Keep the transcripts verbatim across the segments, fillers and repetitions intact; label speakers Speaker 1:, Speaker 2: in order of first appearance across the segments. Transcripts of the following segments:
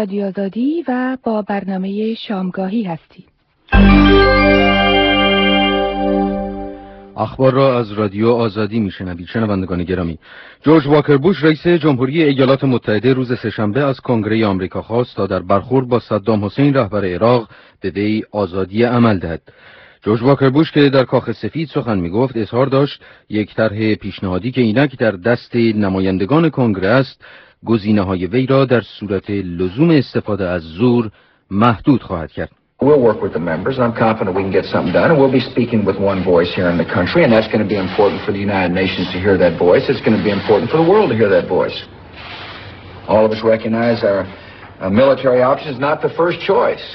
Speaker 1: رادیو آزادی و با برنامه شامگاهی هستید.
Speaker 2: اخبار را از رادیو آزادی میشنوید. شنوندگان گرامی، جورج واکر بوش رئیس جمهوری ایالات متحده روز سه‌شنبه از کنگره آمریکا خواست تا در برخورد با صدام حسین رهبر عراق به وی آزادی عمل دهد. جورج واکر بوش که در کاخ سفید سخن میگفت اظهار داشت یک طرح پیشنهادی که اینک در دست نمایندگان کنگره است گزینه‌های وی را در صورت لزوم استفاده از زور محدود خواهد کرد.
Speaker 3: We'll work with the members, and I'm confident we can get something done, and we'll be speaking with one voice here in the country, and that's going to be important for the United Nations to hear that voice. It's going to be important for the world to hear that voice. All of us recognize our, our military option is not the first choice.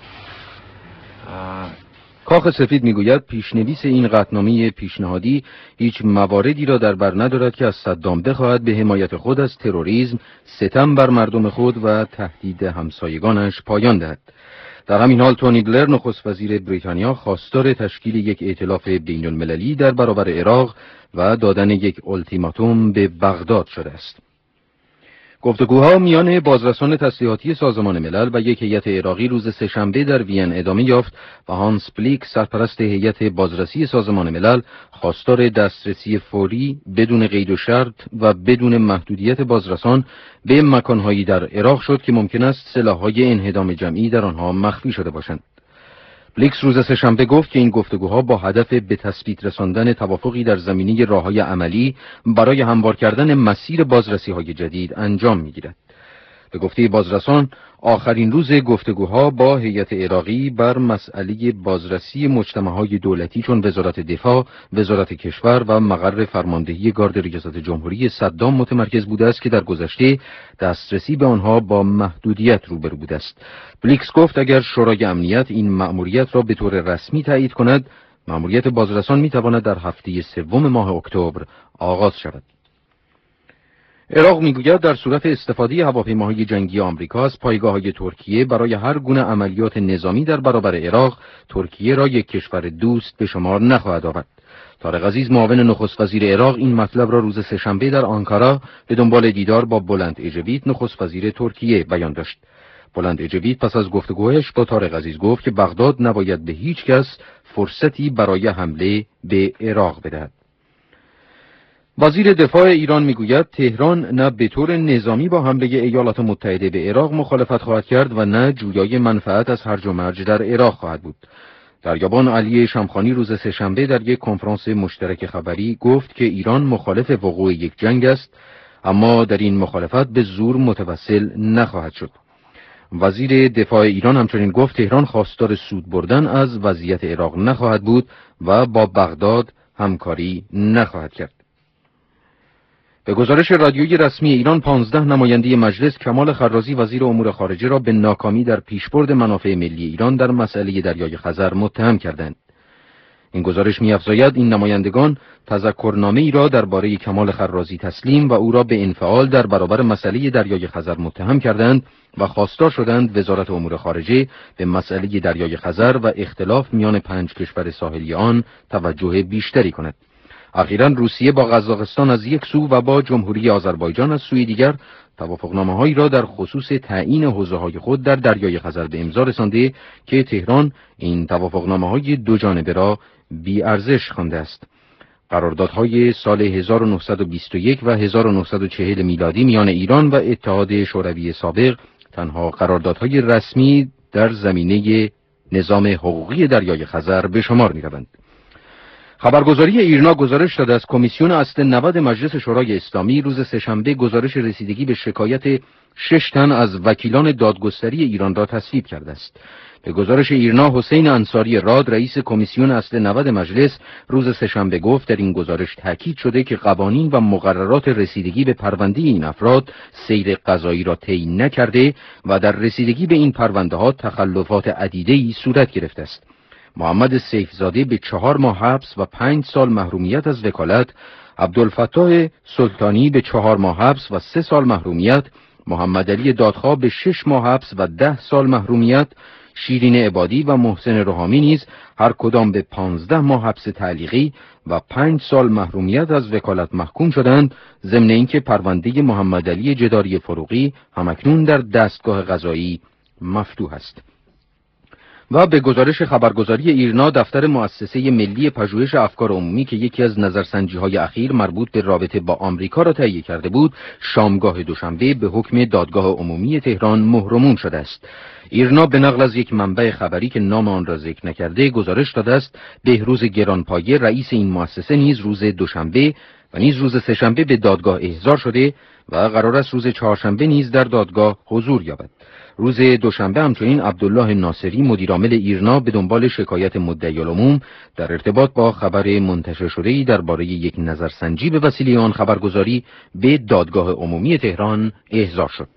Speaker 3: Uh,
Speaker 2: کاخ سفید میگوید پیشنویس این قطعنامه پیشنهادی هیچ مواردی را در بر ندارد که از صدام بخواهد به حمایت خود از تروریسم، ستم بر مردم خود و تهدید همسایگانش پایان دهد. در همین حال تونی بلر نخست وزیر بریتانیا خواستار تشکیل یک ائتلاف بین المللی در برابر عراق و دادن یک التیماتوم به بغداد شده است. گفتگوها میان بازرسان تسلیحاتی سازمان ملل و یک هیئت عراقی روز سه‌شنبه در وین ادامه یافت و هانس بلیک سرپرست هیئت بازرسی سازمان ملل خواستار دسترسی فوری بدون قید و شرط و بدون محدودیت بازرسان به مکانهایی در عراق شد که ممکن است سلاح‌های انهدام جمعی در آنها مخفی شده باشند. بلیکس روز سه‌شنبه گفت که این گفتگوها با هدف به تثبیت رساندن توافقی در زمینه راه‌های عملی برای هموار کردن مسیر بازرسی‌های جدید انجام می‌گیرد. به گفته بازرسان، آخرین روز گفتگوها با هیئت عراقی بر مسئله بازرسی مجتمع‌های دولتی چون وزارت دفاع، وزارت کشور و مقر فرماندهی گارد ریاست جمهوری صدام متمرکز بوده است که در گذشته دسترسی به آنها با محدودیت روبرو بوده است. بلیکس گفت اگر شورای امنیت این مأموریت را به طور رسمی تایید کند، مأموریت بازرسان می‌تواند در هفته سوم ماه اکتبر آغاز شود. عراق میگوید در صورت استفاده هواپیماهای جنگی آمریکا از پایگاه‌های ترکیه برای هر گونه عملیات نظامی در برابر عراق، ترکیه را یک کشور دوست به شمار نخواهد آورد. طارق عزیز معاون نخست وزیر عراق این مطلب را روز سه‌شنبه در آنکارا به دنبال دیدار با بلند اجوید نخست وزیر ترکیه بیان داشت. بلند اجوید پس از گفتگوهش با طارق عزیز گفت که بغداد نباید به هیچ کس فرصتی برای حمله به عراق بدهد. وزیر دفاع ایران میگوید تهران نه به طور نظامی با حمله ایالات متحده به عراق مخالفت خواهد کرد و نه جویای منفعت از هرج و مرج در عراق خواهد بود. دریابان علی شمخانی روز سه‌شنبه در یک کنفرانس مشترک خبری گفت که ایران مخالف وقوع یک جنگ است، اما در این مخالفت به زور متوسل نخواهد شد. وزیر دفاع ایران همچنین گفت تهران خواستار سود بردن از وضعیت عراق نخواهد بود و با بغداد همکاری نخواهد کرد. به گزارش رادیویی رسمی ایران، پانزده نماینده مجلس کمال خرازی وزیر امور خارجه را به ناکامی در پیشبرد منافع ملی ایران در مسئله دریای خزر متهم کردند. این گزارش می‌افزاید این نمایندگان تذکرنامه‌ای را درباره کمال خرازی تسلیم و او را به انفعال در برابر مسئله دریای خزر متهم کردند و خواستار شدند وزارت امور خارجه به مسئله دریای خزر و اختلاف میان پنج کشور ساحلی آن توجه بیشتری کند. اخیراً روسیه با قزاقستان از یک سو و با جمهوری آذربایجان از سوی دیگر توافقنامه‌هایی را در خصوص تعیین حوزه‌های خود در دریای خزر به امضا رسانده که تهران این توافقنامه‌های دو جانبه را بی‌ارزش خوانده است. قراردادهای سال هزار و نهصد و بیست و یک و هزار و نهصد و چهل میلادی میان ایران و اتحاد شوروی سابق تنها قراردادهای رسمی در زمینه نظام حقوقی دریای خزر به شمار می‌روند. خبرگزاری ایرنا گزارش داده از کمیسیون اصل نود مجلس شورای اسلامی روز سه‌شنبه گزارش رسیدگی به شکایت شش تن از وکیلان دادگستری ایران را تصویب کرده است. به گزارش ایرنا، حسین انصاری راد رئیس کمیسیون اصل نود مجلس روز سه‌شنبه گفت در این گزارش تاکید شده که قوانین و مقررات رسیدگی به پرونده این افراد سیر قضایی را طی نکرده و در رسیدگی به این پرونده ها تخلفات عدیده‌ای صورت گرفته است. محمد سیفزاده به چهار ماه حبس و پنج سال محرومیت از وکالت، عبدالفتاح سلطانی به چهار ماه حبس و سه سال محرومیت، محمد علی دادخواه به شش ماه حبس و ده سال محرومیت، شیرین عبادی و محسن روحامی نیز هر کدام به پانزده ماه حبس تعلیقی و پنج سال محرومیت از وکالت محکوم شدند، ضمن اینکه پرونده محمد علی جداری فروغی همکنون در دستگاه قضایی مفتوح است. و به گزارش خبرگزاری ایرنا، دفتر مؤسسه ملی پژوهش افکار عمومی که یکی از نظرسنجی‌های اخیر مربوط به رابطه با آمریکا را تهیه کرده بود، شامگاه دوشنبه به حکم دادگاه عمومی تهران محرمون شده است. ایرنا به نقل از یک منبع خبری که نام آن را ذکر نکرده گزارش داده است بهروز گرانپایه، رئیس این مؤسسه، نیز روز دوشنبه و نیز روز سه‌شنبه به دادگاه احضار شده و قرار است روز چهارشنبه نیز در دادگاه حضور یابد. روز دوشنبه همچنین عبدالله ناصری، مدیرعامل ایرنا، به دنبال شکایت مدعی العموم در ارتباط با خبر منتشر شده‌ای درباره یک نظرسنجی به وسیله آن خبرگزاری به دادگاه عمومی تهران احضار شد.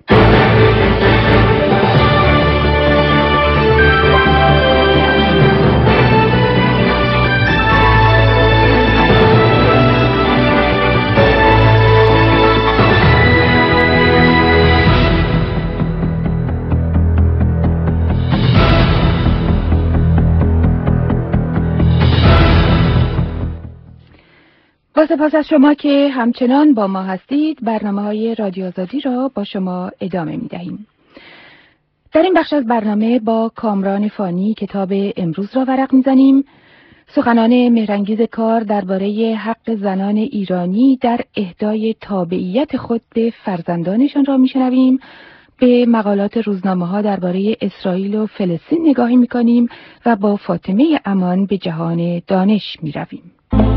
Speaker 1: با سپاس از شما که همچنان با ما هستید، برنامه‌های رادیو آزادی را با شما ادامه می‌دهیم. در این بخش از برنامه با کامران فانی کتاب امروز را ورق می‌زنیم. سخنان مهرانگیز کار درباره حق زنان ایرانی در اهدای تابعیت خود به فرزندانشان را می‌شنویم. به مقالات روزنامه‌ها درباره اسرائیل و فلسطین نگاهی می‌کنیم و با فاطمه امان به جهان دانش می‌رویم.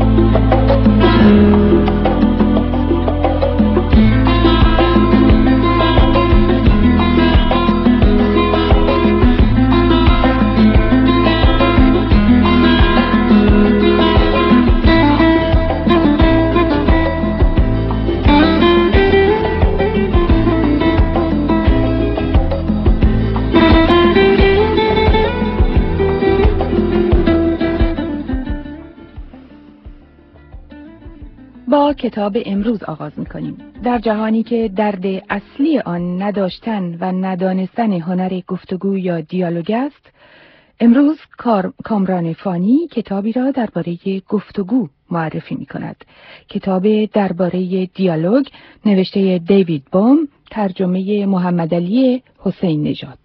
Speaker 1: با کتاب امروز آغاز می‌کنیم. در جهانی که درد اصلی آن نداشتن و ندانستن هنر گفتگو یا دیالوگ است، امروز کار... کامران فانی کتابی را درباره گفتگو معرفی می‌کند. کتاب درباره دیالوگ نوشته دیوید بوم، ترجمه محمد علی حسین نژاد.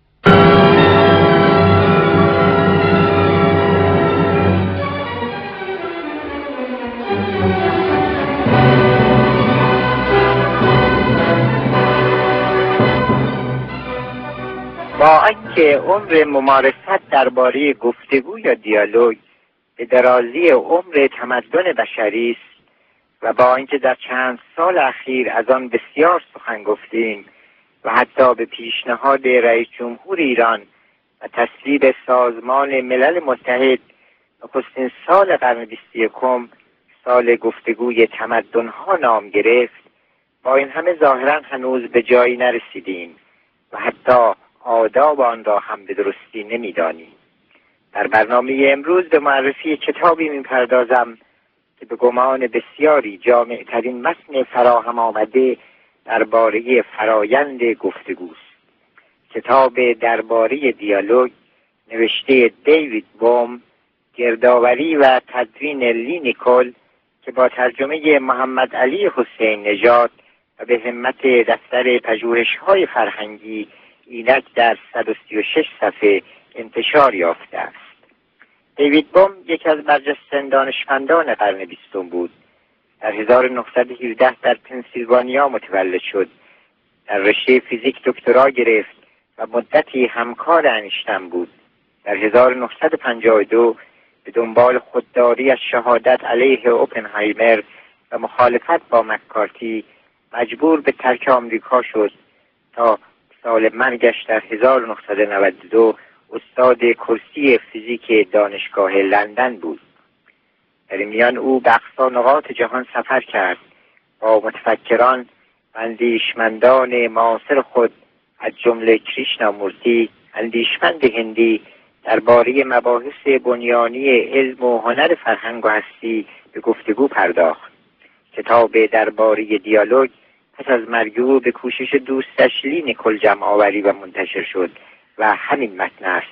Speaker 4: با آنکه عمر ممارست درباره گفتگو یا دیالوگ به درازی عمر تمدن بشری است و با اینکه در چند سال اخیر از آن بسیار سخن گفتیم و حتی به پیشنهاد رئیس جمهور ایران و تصویب سازمان ملل متحد نخستین سال قرن بیست و یکم سال گفتگوی تمدن‌ها نام گرفت، با این همه ظاهراً هنوز به جایی نرسیدیم و حتی آداب آن را هم به درستی نمی‌دانیم. در برنامه امروز به معرفی کتابی می‌پردازم که به گمان بسیاری جامع‌ترین متن فراهم آمده درباره فرایند گفتگوست. کتاب درباره دیالوگ نوشته دیوید بوم، گردآوری و تدوین لی نیکل که با ترجمه محمد علی حسین نژاد و به همت دفتر پژوهش‌های فرهنگی اینک در صد و سی و شش صفحه انتشار یافته است. دیوید بوم یکی از برجسته‌ترین دانشمندان قرن بیستم بود. در هزار و نهصد و هفده در پنسیلوانیا متولد شد. در رشته فیزیک دکترا گرفت و مدتی همکار انیشتین بود. در هزار و نهصد و پنجاه و دو به دنبال خودداری از شهادت علیه اوپنهایمر و مخالفت با مکارتی مجبور به ترک آمریکا شد تا سال مرگش در هزار و نهصد و نود و دو استاد کرسی فیزیک دانشگاه لندن بود. در این میان او به اقصا نقاط جهان سفر کرد، با متفکران و اندیشمندان معاصر خود از جمله کریشنامورتی، اندیشمند هندی، درباره مباحث بنیانی علم و هنر فرهنگ و هستی به گفتگو پرداخت. کتاب درباره دیالوگ پس از مرگ او به کوشش دوستش لی نیکل جمع آوری و منتشر شد و همین متن است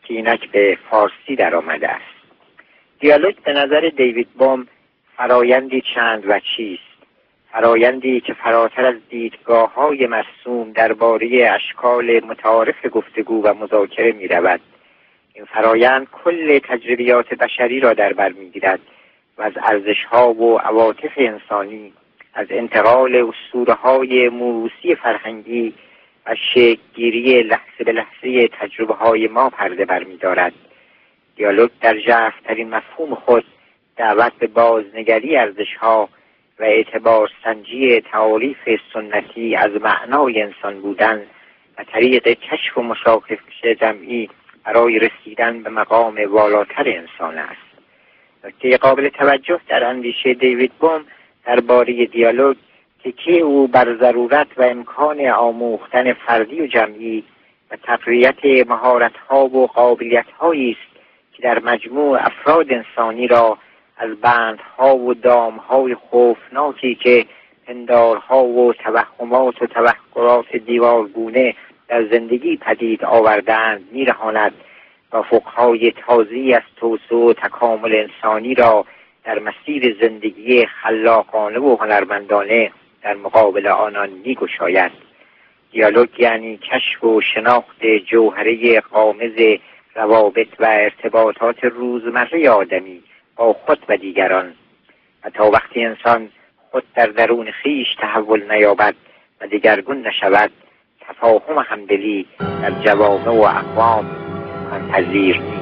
Speaker 4: که اینک به فارسی در آمده است. دیالوگ به نظر دیوید بوم فرایندی چند وجهی است. فرایندی که فراتر از دیدگاه‌های مرسوم درباره اشکال متعارف گفتگو و مذاکره می‌رود. این فرایند کل تجربیات بشری را در بر می‌گیرد و از ارزش‌ها و عواطف انسانی، از انتقال اسطوره‌های موروثی فرهنگی و شکل‌گیری لحظه به لحظه تجربه‌های ما پرده برمی‌دارد. دیالوگ در ژرف‌ترین مفهوم خود دعوت به بازنگری ارزش‌ها و اعتبار سنجی تعاریف سنتی از معنای انسان بودن و طریق کشف و مشاکشه جمعی برای رسیدن به مقام والاتر انسان است. نکته قابل توجه در اندیشه دیوید بوم درباره دیالوگ تکیه او بر ضرورت و امکان آموختن فردی و جمعی و تقویت مهارت‌ها و قابلیت‌هایی است که در مجموع افراد انسانی را از بندها و دامهای خوفناکی که پندارها و توهمات و تفکرات دیوارگونه در زندگی پدید آوردند می‌رهاند و افق‌های تازه‌ای از توسعه و تکامل انسانی را در مسیر زندگی خلاقانه و هنرمندانه در مقابل آنان می‌گشاید. دیالوگ یعنی کشف و شناخت جوهره غامض روابط و ارتباطات روزمره آدمی با خود و دیگران و تا وقتی انسان خود در درون خویش تحول نیابد و دگرگون نشود، تفاهم همدلی در جوامع و اقوام امکان‌پذیر نیست.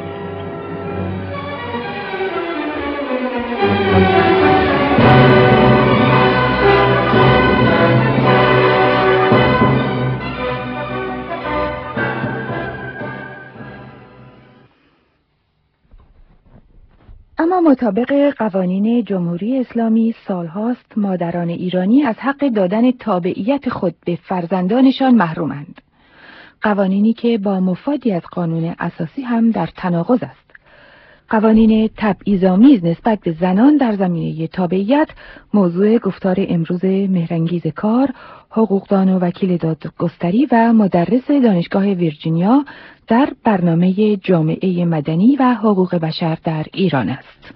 Speaker 1: اما مطابق قوانین جمهوری اسلامی سالهاست مادران ایرانی از حق دادن تابعیت خود به فرزندانشان محرومند. قوانینی که با مفادی از قانون اساسی هم در تناقض است. قوانین تبعیض‌آمیز نسبت به زنان در زمینه تابعیت موضوع گفتار امروز مهرانگیز کار، حقوقدان و وکیل دادگستری و مدرس دانشگاه ویرجینیا در برنامه جامعه مدنی و حقوق بشر در ایران است.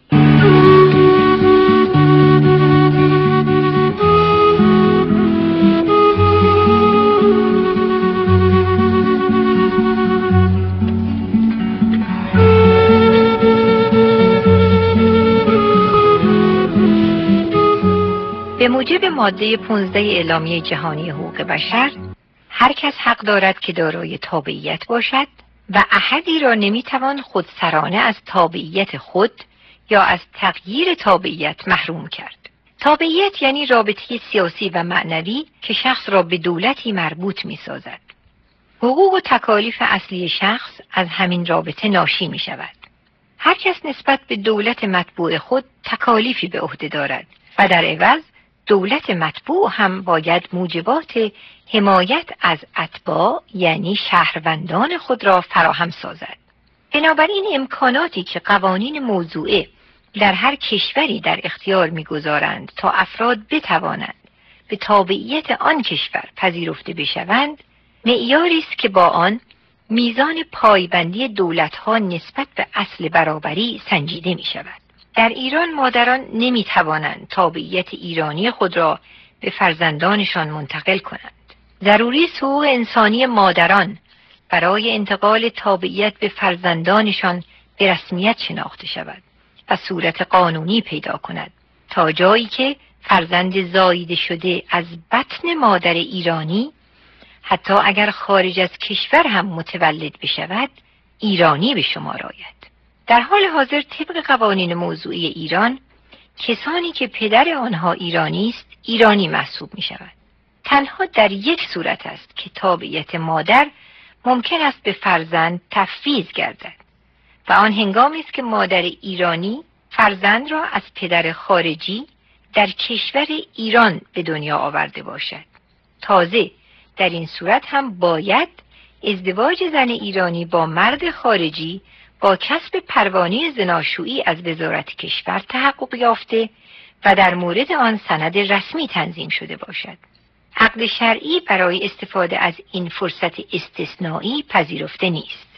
Speaker 5: به موجب ماده پانزده اعلامیه جهانی حقوق بشر، هر کس حق دارد که دارای تابعیت باشد و احدی را نمیتوان خودسرانه از تابعیت خود یا از تغییر تابعیت محروم کرد. تابعیت یعنی رابطه سیاسی و معنوی که شخص را به دولتی مربوط می‌سازد. حقوق و تکالیف اصلی شخص از همین رابطه ناشی می‌شود. هر کس نسبت به دولت متبوع خود تکالیفی به عهده دارد و در عوض دولت متبوع هم باید موجبات حمایت از اتباع یعنی شهروندان خود را فراهم سازد. بنابراین امکاناتی که قوانین موضوعه در هر کشوری در اختیار می‌گذارند تا افراد بتوانند به تابعیت آن کشور پذیرفته بشوند، معیاری است که با آن میزان پایبندی دولت‌ها نسبت به اصل برابری سنجیده می‌شود. در ایران مادران نمی‌توانند تابعیت ایرانی خود را به فرزندانشان منتقل کنند. ضروری است حقوق انسانی مادران برای انتقال تابعیت به فرزندانشان به رسمیت شناخته شود و صورت قانونی پیدا کند تا جایی که فرزند زاییده شده از بطن مادر ایرانی حتی اگر خارج از کشور هم متولد بشود ایرانی به شمار آید. در حال حاضر طبق قوانین موضوعی ایران کسانی که پدر آنها ایرانی است ایرانی محسوب می شود. تنها در یک صورت است که تابعیت مادر ممکن است به فرزند تفویض گردد و آن هنگامی است که مادر ایرانی فرزند را از پدر خارجی در کشور ایران به دنیا آورده باشد. تازه در این صورت هم باید ازدواج زن ایرانی با مرد خارجی با کسب پروانه زناشویی از وزارت کشور تحقق یافته و در مورد آن سند رسمی تنظیم شده باشد. عقد شرعی برای استفاده از این فرصت استثنایی پذیرفته نیست.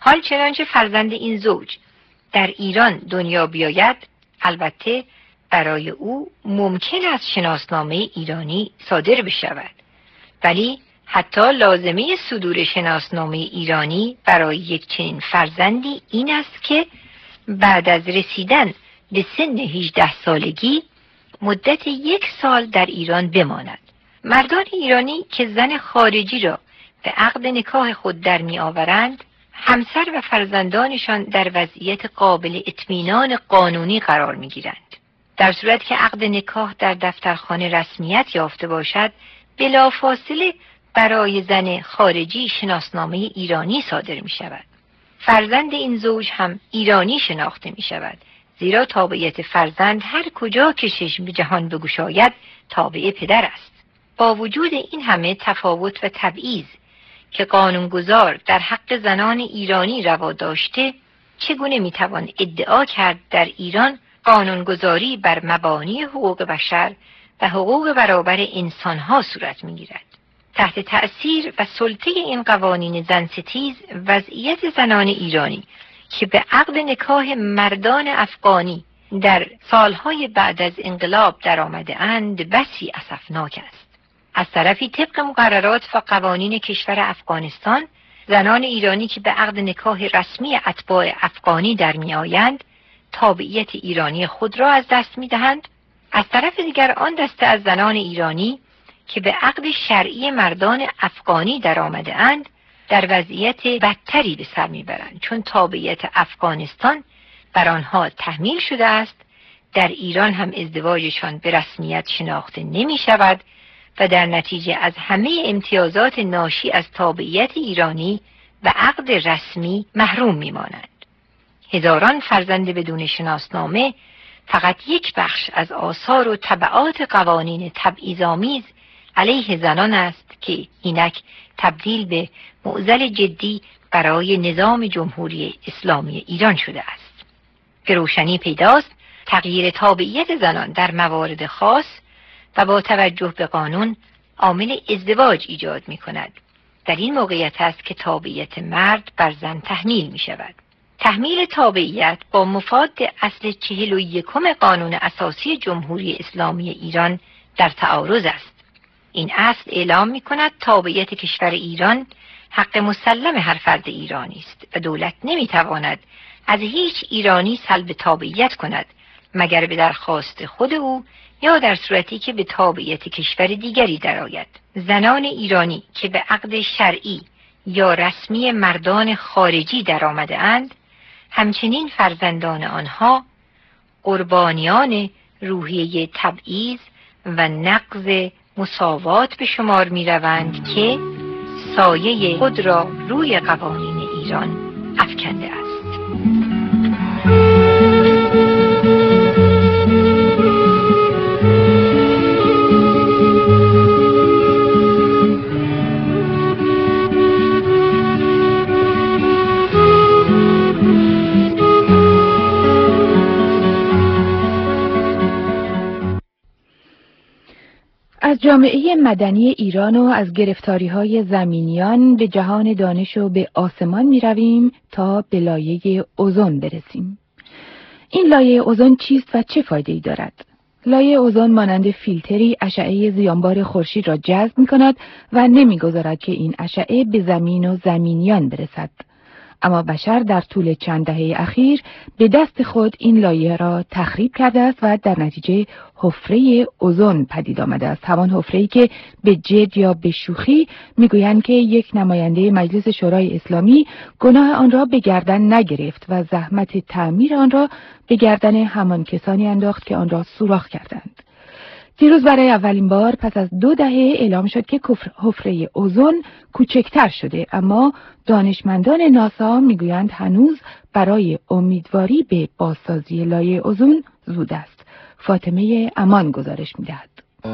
Speaker 5: حال چنانچه فرزند این زوج در ایران دنیا بیاید، البته برای او ممکن است شناسنامه ایرانی صادر بشود، ولی حتی لازمه صدور شناسنامه ایرانی برای یک چنین فرزندی این است که بعد از رسیدن به سن هجده سالگی مدت یک سال در ایران بماند. مردان ایرانی که زن خارجی را به عقد نکاح خود در می آورند، همسر و فرزندانشان در وضعیت قابل اطمینان قانونی قرار می گیرند. در صورت که عقد نکاح در دفترخانه رسمیت یافته باشد، بلافاصله برای زن خارجی شناسنامه ایرانی صادر می شود. فرزند این زوج هم ایرانی شناخته می شود، زیرا تابعیت فرزند هر کجا که چشم به جهان بگشاید تابع پدر است. با وجود این همه تفاوت و تبعیض که قانونگذار در حق زنان ایرانی روا داشته، چگونه می توان ادعا کرد در ایران قانونگذاری بر مبانی حقوق بشر و حقوق برابر انسانها صورت می گیرد؟ تحت تأثیر و سلطه این قوانین زنستیز، وضعیت زنان ایرانی که به عقد نکاح مردان افغانی در سالهای بعد از انقلاب در آمده اند بسی اسفناک است. از طرفی طبق مقررات و قوانین کشور افغانستان، زنان ایرانی که به عقد نکاح رسمی اتباع افغانی در می آیند، تابعیت ایرانی خود را از دست می دهند. از طرف دیگر آن دسته از زنان ایرانی که به عقد شرعی مردان افغانی در آمده اند، در وضعیت بدتری به سر می برند، چون تابعیت افغانستان بر آنها تحمیل شده است. در ایران هم ازدواجشان به رسمیت شناخته نمی شود و در نتیجه از همه امتیازات ناشی از تابعیت ایرانی و عقد رسمی محروم می مانند. هزاران فرزند بدون شناسنامه فقط یک بخش از آثار و تبعات قوانین تبعیض‌آمیز علیه زنان است که اینک تبدیل به معضل جدی برای نظام جمهوری اسلامی ایران شده است. به روشنی پیداست تغییر تابعیت زنان در موارد خاص و با توجه به قانون عامل ازدواج ایجاد می کند. در این موقعیت است که تابعیت مرد بر زن تحمیل می شود. تحمیل تابعیت با مفاد اصل چهل و یکم قانون اساسی جمهوری اسلامی ایران در تعارض است. این اصل اعلام می کند تابعیت کشور ایران حق مسلم هر فرد ایرانی است و دولت نمی تواند از هیچ ایرانی سلب تابعیت کند مگر به درخواست خود او یا در صورتی که به تابعیت کشور دیگری درآید. زنان ایرانی که به عقد شرعی یا رسمی مردان خارجی درآمده اند، همچنین فرزندان آنها قربانیان روحیه تبعیض و نقض مساوات به شمار می روند که سایه خود را روی قوانین ایران افکنده است.
Speaker 1: از جامعه مدنی ایران و از گرفتاری‌های زمینیان به جهان دانش و به آسمان می رویم تا به لایه اوزون برسیم. این لایه اوزون چیست و چه فایده‌ای دارد؟ لایه اوزون مانند فیلتری اشعه زیانبار خورشید را جذب می کند و نمی گذارد که این اشعه به زمین و زمینیان برسد. اما بشر در طول چند دهه اخیر به دست خود این لایه را تخریب کرده است و در نتیجه حفره اوزون پدید آمده است. همان حفره‌ای که به جد یا به شوخی میگویند که یک نماینده مجلس شورای اسلامی گناه آن را به گردن نگرفت و زحمت تعمیر آن را به گردن همان کسانی انداخت که آن را سوراخ کردند. دیروز برای اولین بار پس از دو دهه اعلام شد که حفره اوزون کوچکتر شده، اما دانشمندان ناسا میگویند هنوز برای امیدواری به بازسازی لایه اوزون زود است. فاطمه امان گزارش میدهد.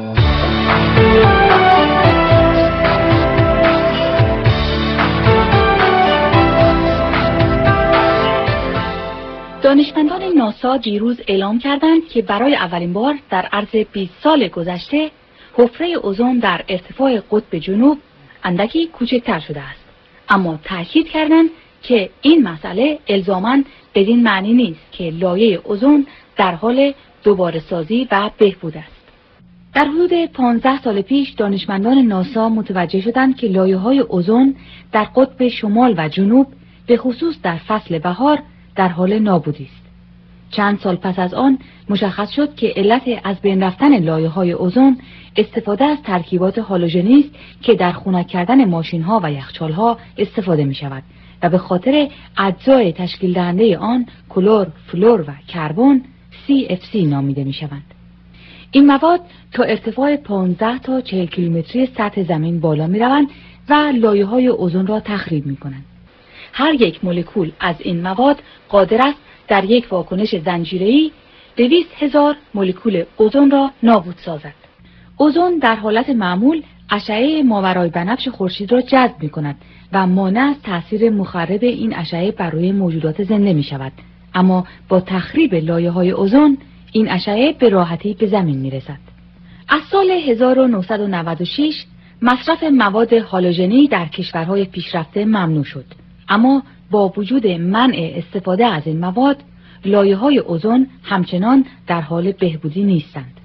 Speaker 6: دانشمندان ناسا دیروز اعلام کردند که برای اولین بار در عرض بیست سال گذشته حفره اوزون در ارتفاع قطب جنوب اندکی کوچکتر شده است، اما تأکید کردند که این مسئله الزاماً بدین معنی نیست که لایه اوزون در حال دوباره سازی و بهبود است. در حدود پانزده سال پیش دانشمندان ناسا متوجه شدند که لایه‌های اوزون در قطب شمال و جنوب به خصوص در فصل بهار در حال نابودی است. چند سال پس از آن مشخص شد که علت از بین رفتن لایه‌های اوزون استفاده از ترکیبات هالوژنی است که در خنک کردن ماشین‌ها و یخچال‌ها استفاده می‌شود و به خاطر اجزای تشکیل دهنده آن کلور، فلور و کربن سی اف سی نامیده می‌شوند. این مواد تا ارتفاع پانزده تا چهل کیلومتری سطح زمین بالا می‌روند و لایه‌های اوزون را تخریب می‌کنند. هر یک مولکول از این مواد قادر است در یک واکنش زنجیره‌ای دویست هزار مولکول اوزون را نابود سازد. اوزون در حالت معمول اشعه ماورای بنفش خورشید را جذب می‌کند و مانع از تأثیر مخرب این اشعه بر روی موجودات زنده می‌شود. اما با تخریب لایه‌های اوزون این اشعه به راحتی به زمین می‌رسد. از سال هزار و نهصد و نود و شش مصرف مواد هالوژنی در کشورهای پیشرفته ممنوع شد. اما با وجود منع استفاده از این مواد، لایه‌های اوزون همچنان در حال بهبودی نیستند.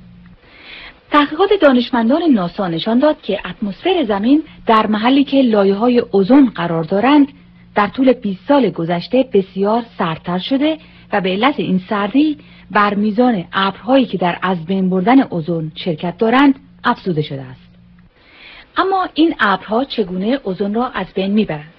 Speaker 6: تحقیقات دانشمندان ناسا نشان داد که اتمسفر زمین در محلی که لایه‌های اوزون قرار دارند در طول بیست سال گذشته بسیار سردتر شده و به علت این سردی بر میزان ابرهایی که در از بین بردن اوزون شرکت دارند افزوده شده است. اما این ابرها چگونه اوزون را از بین میبرند؟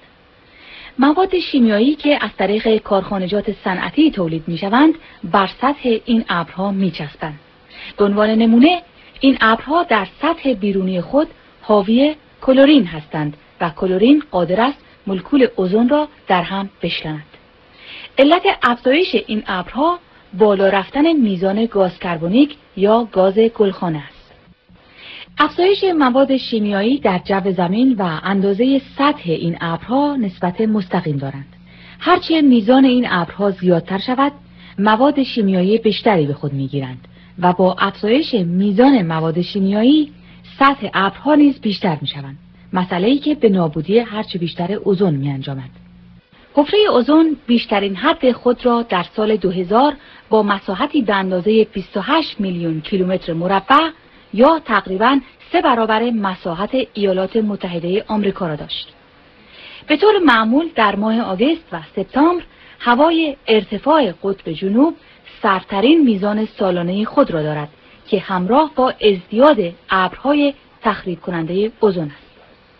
Speaker 6: مواد شیمیایی که از طریق کارخانجات صنعتی تولید میشوند بر سطح این ابرها میچسبند. به عنوان نمونه این ابرها در سطح بیرونی خود حاوی کلورین هستند و کلورین قادر است مولکول اوزون را در هم بشکند. علت افزایش این ابرها بالا رفتن میزان گاز کربونیک یا گاز گلخانه است. افزایش مواد شیمیایی در جو زمین و اندازه سطح این ابرها نسبت مستقیم دارند. هرچه میزان این ابرها زیادتر شود، مواد شیمیایی بیشتری به خود میگیرند و با افزایش میزان مواد شیمیایی سطح ابرها نیز بیشتر میشوند. مسئله‌ای که به نابودی هرچه بیشتر اوزون میانجامد. حفره اوزون بیشترین حد خود را در سال دو هزار با مساحتی به اندازه بیست و هشت میلیون کیلومتر مربع یا تقریباً سه برابر مساحت ایالات متحده آمریکا را داشت. به طور معمول در ماه آگوست و سپتامبر هوای ارتفاع قطب جنوب سردترین میزان سالانه خود را دارد که همراه با ازدیاد ابرهای تخریب کننده اوزون است.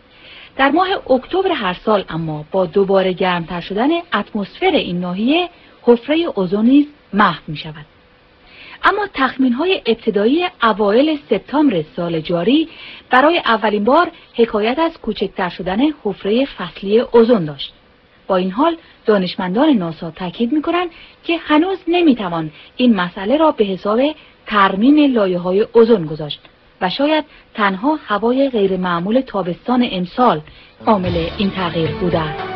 Speaker 6: در ماه اکتبر هر سال اما با دوباره گرمتر شدن اتمسفر این ناحیه حفره اوزون نیز محو می شود. اما تخمین‌های ابتدایی اوایل سپتامبر سال جاری برای اولین بار حکایت از کوچکتر شدن حفره فصلی اوزون داشت. با این حال دانشمندان ناسا تاکید می‌کنند که هنوز نمی‌توان این مسئله را به حساب ترمیم لایه‌های اوزون گذاشت و شاید تنها هوای غیر معمول تابستان امسال عامل این تغییر بوده است.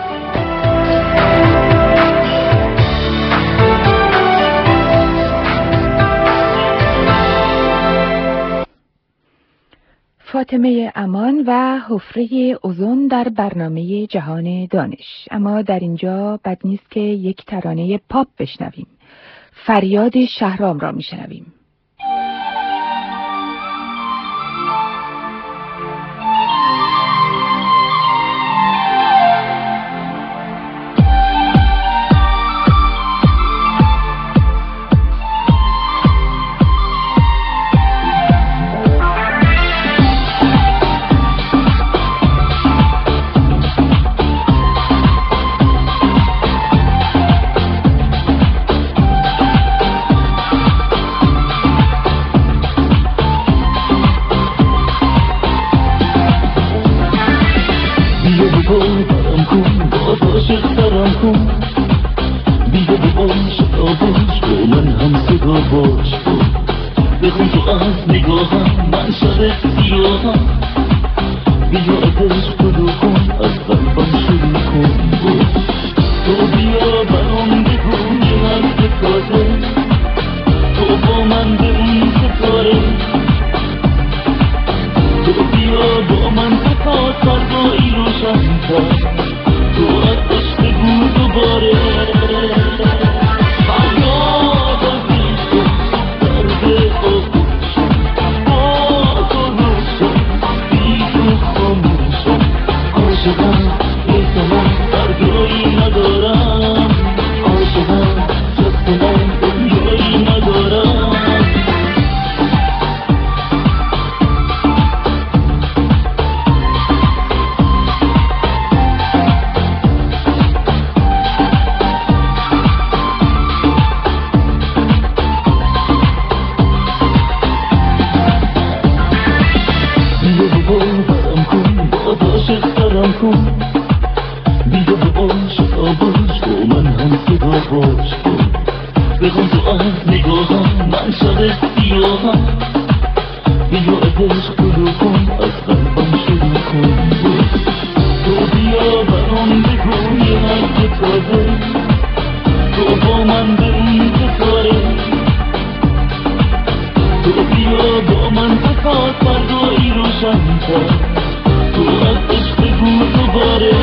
Speaker 1: فاطمه امان و حفره اوزون در برنامه جهان دانش. اما در اینجا بد نیست که یک ترانه پاپ بشنویم. فریاد شهرام را میشنویم.
Speaker 7: تو از عشق بود شب سیاهم بیا عشق شروع کن از قلبم شروع کن تو بیا برام بگو یه مرد تازه تو با من به اون ستاره تو بیا با من بساز فردایی روشن‌تر تو از عشق بگو دوباره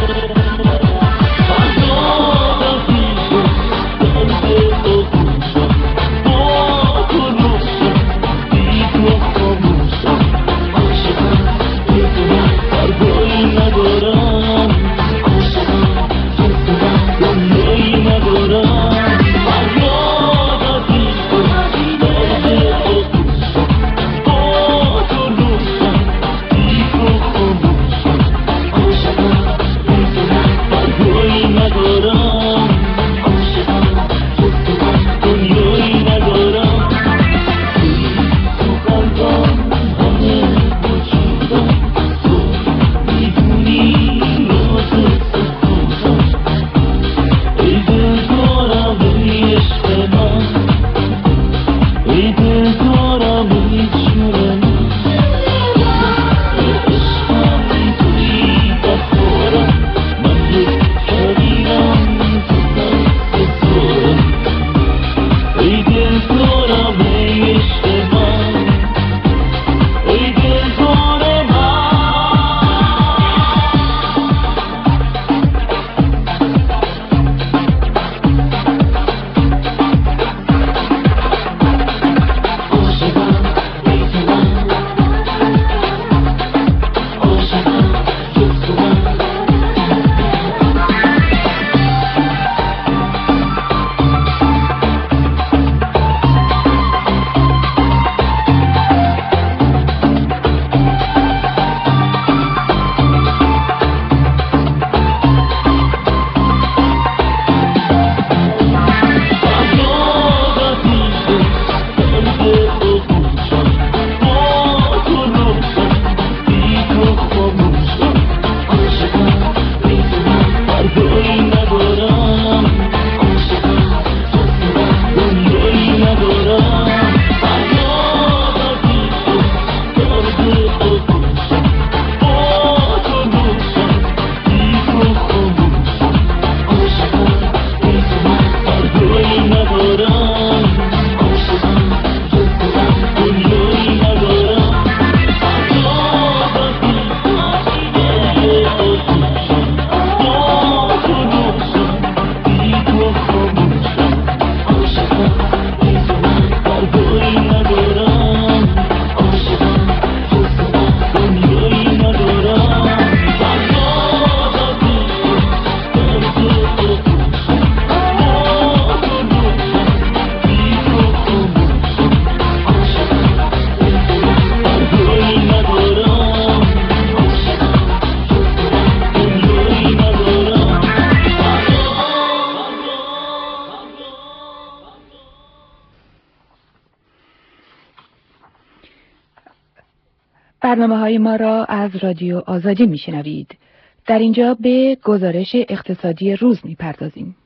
Speaker 1: برنامه های ما را از رادیو آزادی میشنوید. در اینجا به گزارش اقتصادی روز میپردازیم.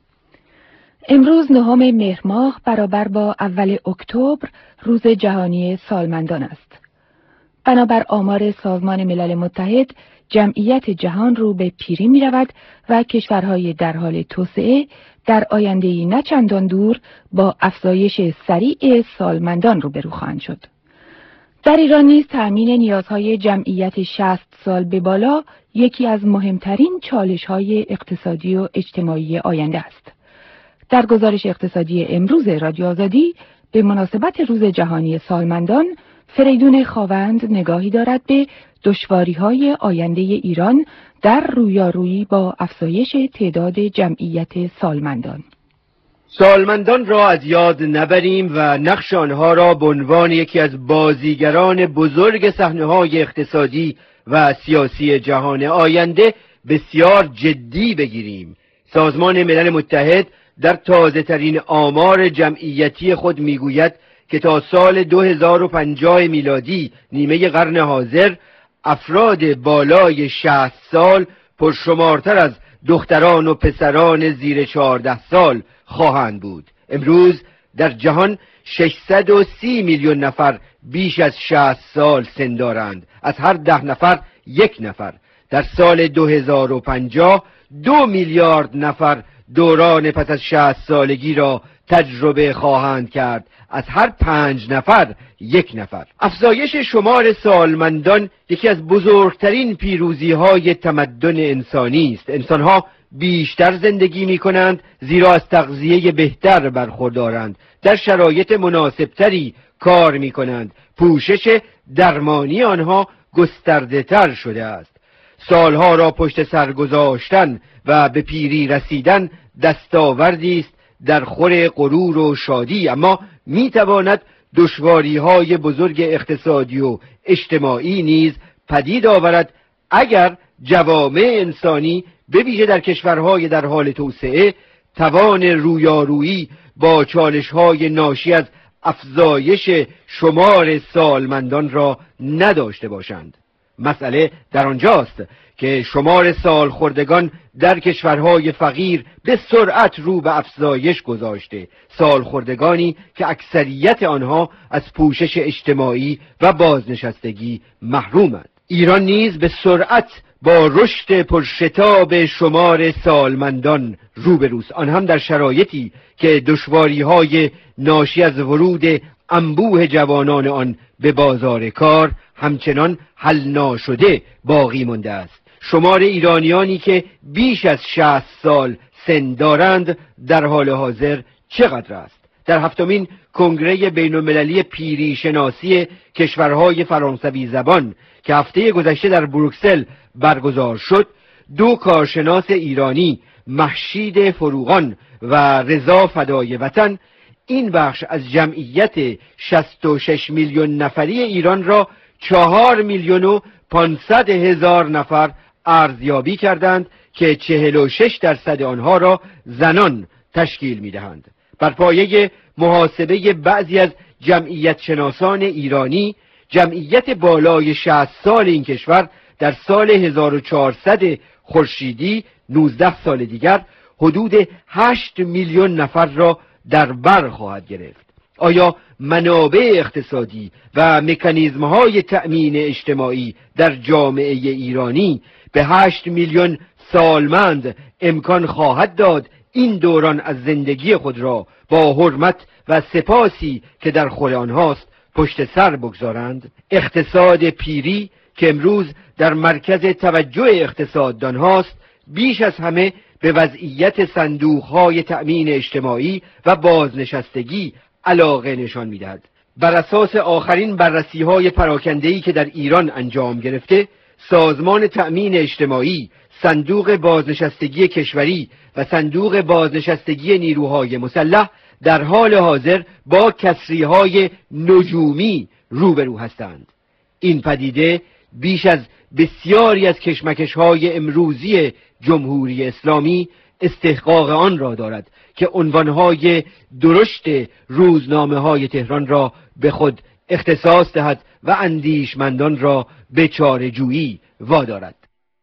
Speaker 1: امروز نهم مهر ماه برابر با اول اکتبر روز جهانی سالمندان است. بنابر آمار سازمان ملل متحد جمعیت جهان رو به پیری می رود و کشورهای در حال توسعه در آینده‌ای نه چندان دور با افزایش سریع سالمندان روبرو خواهند شد. در ایران نیز تأمین نیازهای جمعیت شصت سال به بالا یکی از مهمترین چالش‌های اقتصادی و اجتماعی آینده است. در گزارش اقتصادی امروز رادیو آزادی به مناسبت روز جهانی سالمندان، فریدون خاوند نگاهی دارد به دشواری‌های آینده ایران در رویارویی با افزایش تعداد جمعیت سالمندان.
Speaker 8: سالمندان را از یاد نبریم و نقش آنها را به عنوان یکی از بازیگران بزرگ صحنه‌های اقتصادی و سیاسی جهان آینده بسیار جدی بگیریم. سازمان ملل متحد در تازه‌ترین آمار جمعیتی خود میگوید که تا سال دو هزار و پنجاه میلادی نیمه قرن حاضر افراد بالای شصت سال پرشمارتر از دختران و پسران زیر چهارده سال خواهند بود. امروز در جهان ششصد و سی میلیون نفر بیش از شصت سال سن دارند. از هر ده نفر یک نفر در سال دو هزار و پنجاه دو میلیارد نفر دوران پس از شصت سالگی را تجربه خواهند کرد. از هر پنج نفر یک نفر. افزایش شمار سالمندان یکی از بزرگترین پیروزی های تمدن انسانی است. انسانها بیشتر زندگی می کنند زیرا از تغذیه بهتر برخوردارند، در شرایط مناسبتری کار می کنند، پوشش درمانی آنها گسترده تر شده است. سالها را پشت سر گذاشتن و به پیری رسیدن دستاوردی است در خور غرور و شادی، اما می تواند دشواری های بزرگ اقتصادی و اجتماعی نیز پدید آورد اگر جوامع انسانی به ویژه در کشورهای در حال توسعه توان رویارویی با چالش‌های ناشی از افزایش شمار سالمندان را نداشته باشند. مسئله در آنجاست که شمار سالخوردگان در کشورهای فقیر به سرعت رو به افزایش گذاشته، سالخوردگانی که اکثریت آنها از پوشش اجتماعی و بازنشستگی محرومند. ایران نیز به سرعت با رشد پرشتاب شمار سالمندان روبروست، آن هم در شرایطی که دشواری‌های ناشی از ورود انبوه جوانان آن به بازار کار همچنان حل ناشده باقی مانده است. شمار ایرانیانی که بیش از شصت سال سن دارند در حال حاضر چقدر است؟ در هفتمین کنگره بین‌المللی پیری شناسی کشورهای فرانسوی زبان که هفته گذشته در بروکسل برگزار شد، دو کارشناس ایرانی، مهشید فروغان و رضا فدای وطن، این بخش از جمعیت شصت و شش میلیون نفری ایران را چهار میلیون و پانصد هزار نفر ارزیابی کردند که چهل و شش درصد آنها را زنان تشکیل می‌دهند. بر پایه محاسبه بعضی از جمعیت شناسان ایرانی، جمعیت بالای شصت سال این کشور در سال هزار و چهارصد خورشیدی، نوزده سال دیگر، حدود هشت میلیون نفر را در بر خواهد گرفت. آیا منابع اقتصادی و مکانیزم‌های تأمین اجتماعی در جامعه ایرانی به هشت میلیون سالمند امکان خواهد داد این دوران از زندگی خود را با حرمت و سپاسی که در خور آنهاست پشت سر بگذارند؟ اقتصاد پیری که امروز در مرکز توجه اقتصاددان هاست، بیش از همه به وضعیت صندوق‌های تأمین اجتماعی و بازنشستگی علاقه نشان می‌دهد. بر اساس آخرین بررسی‌های پراکنده‌ای که در ایران انجام گرفته، سازمان تأمین اجتماعی، صندوق بازنشستگی کشوری و صندوق بازنشستگی نیروهای مسلح در حال حاضر با کسری‌های نجومی روبرو هستند. این پدیده بیش از بسیاری از کشمکش‌های امروزی جمهوری اسلامی استحقاق آن را دارد که عنوانهای درشت روزنامه‌های تهران را به خود اختصاص دهد و اندیشمندان را به چاره‌جویی وادارد.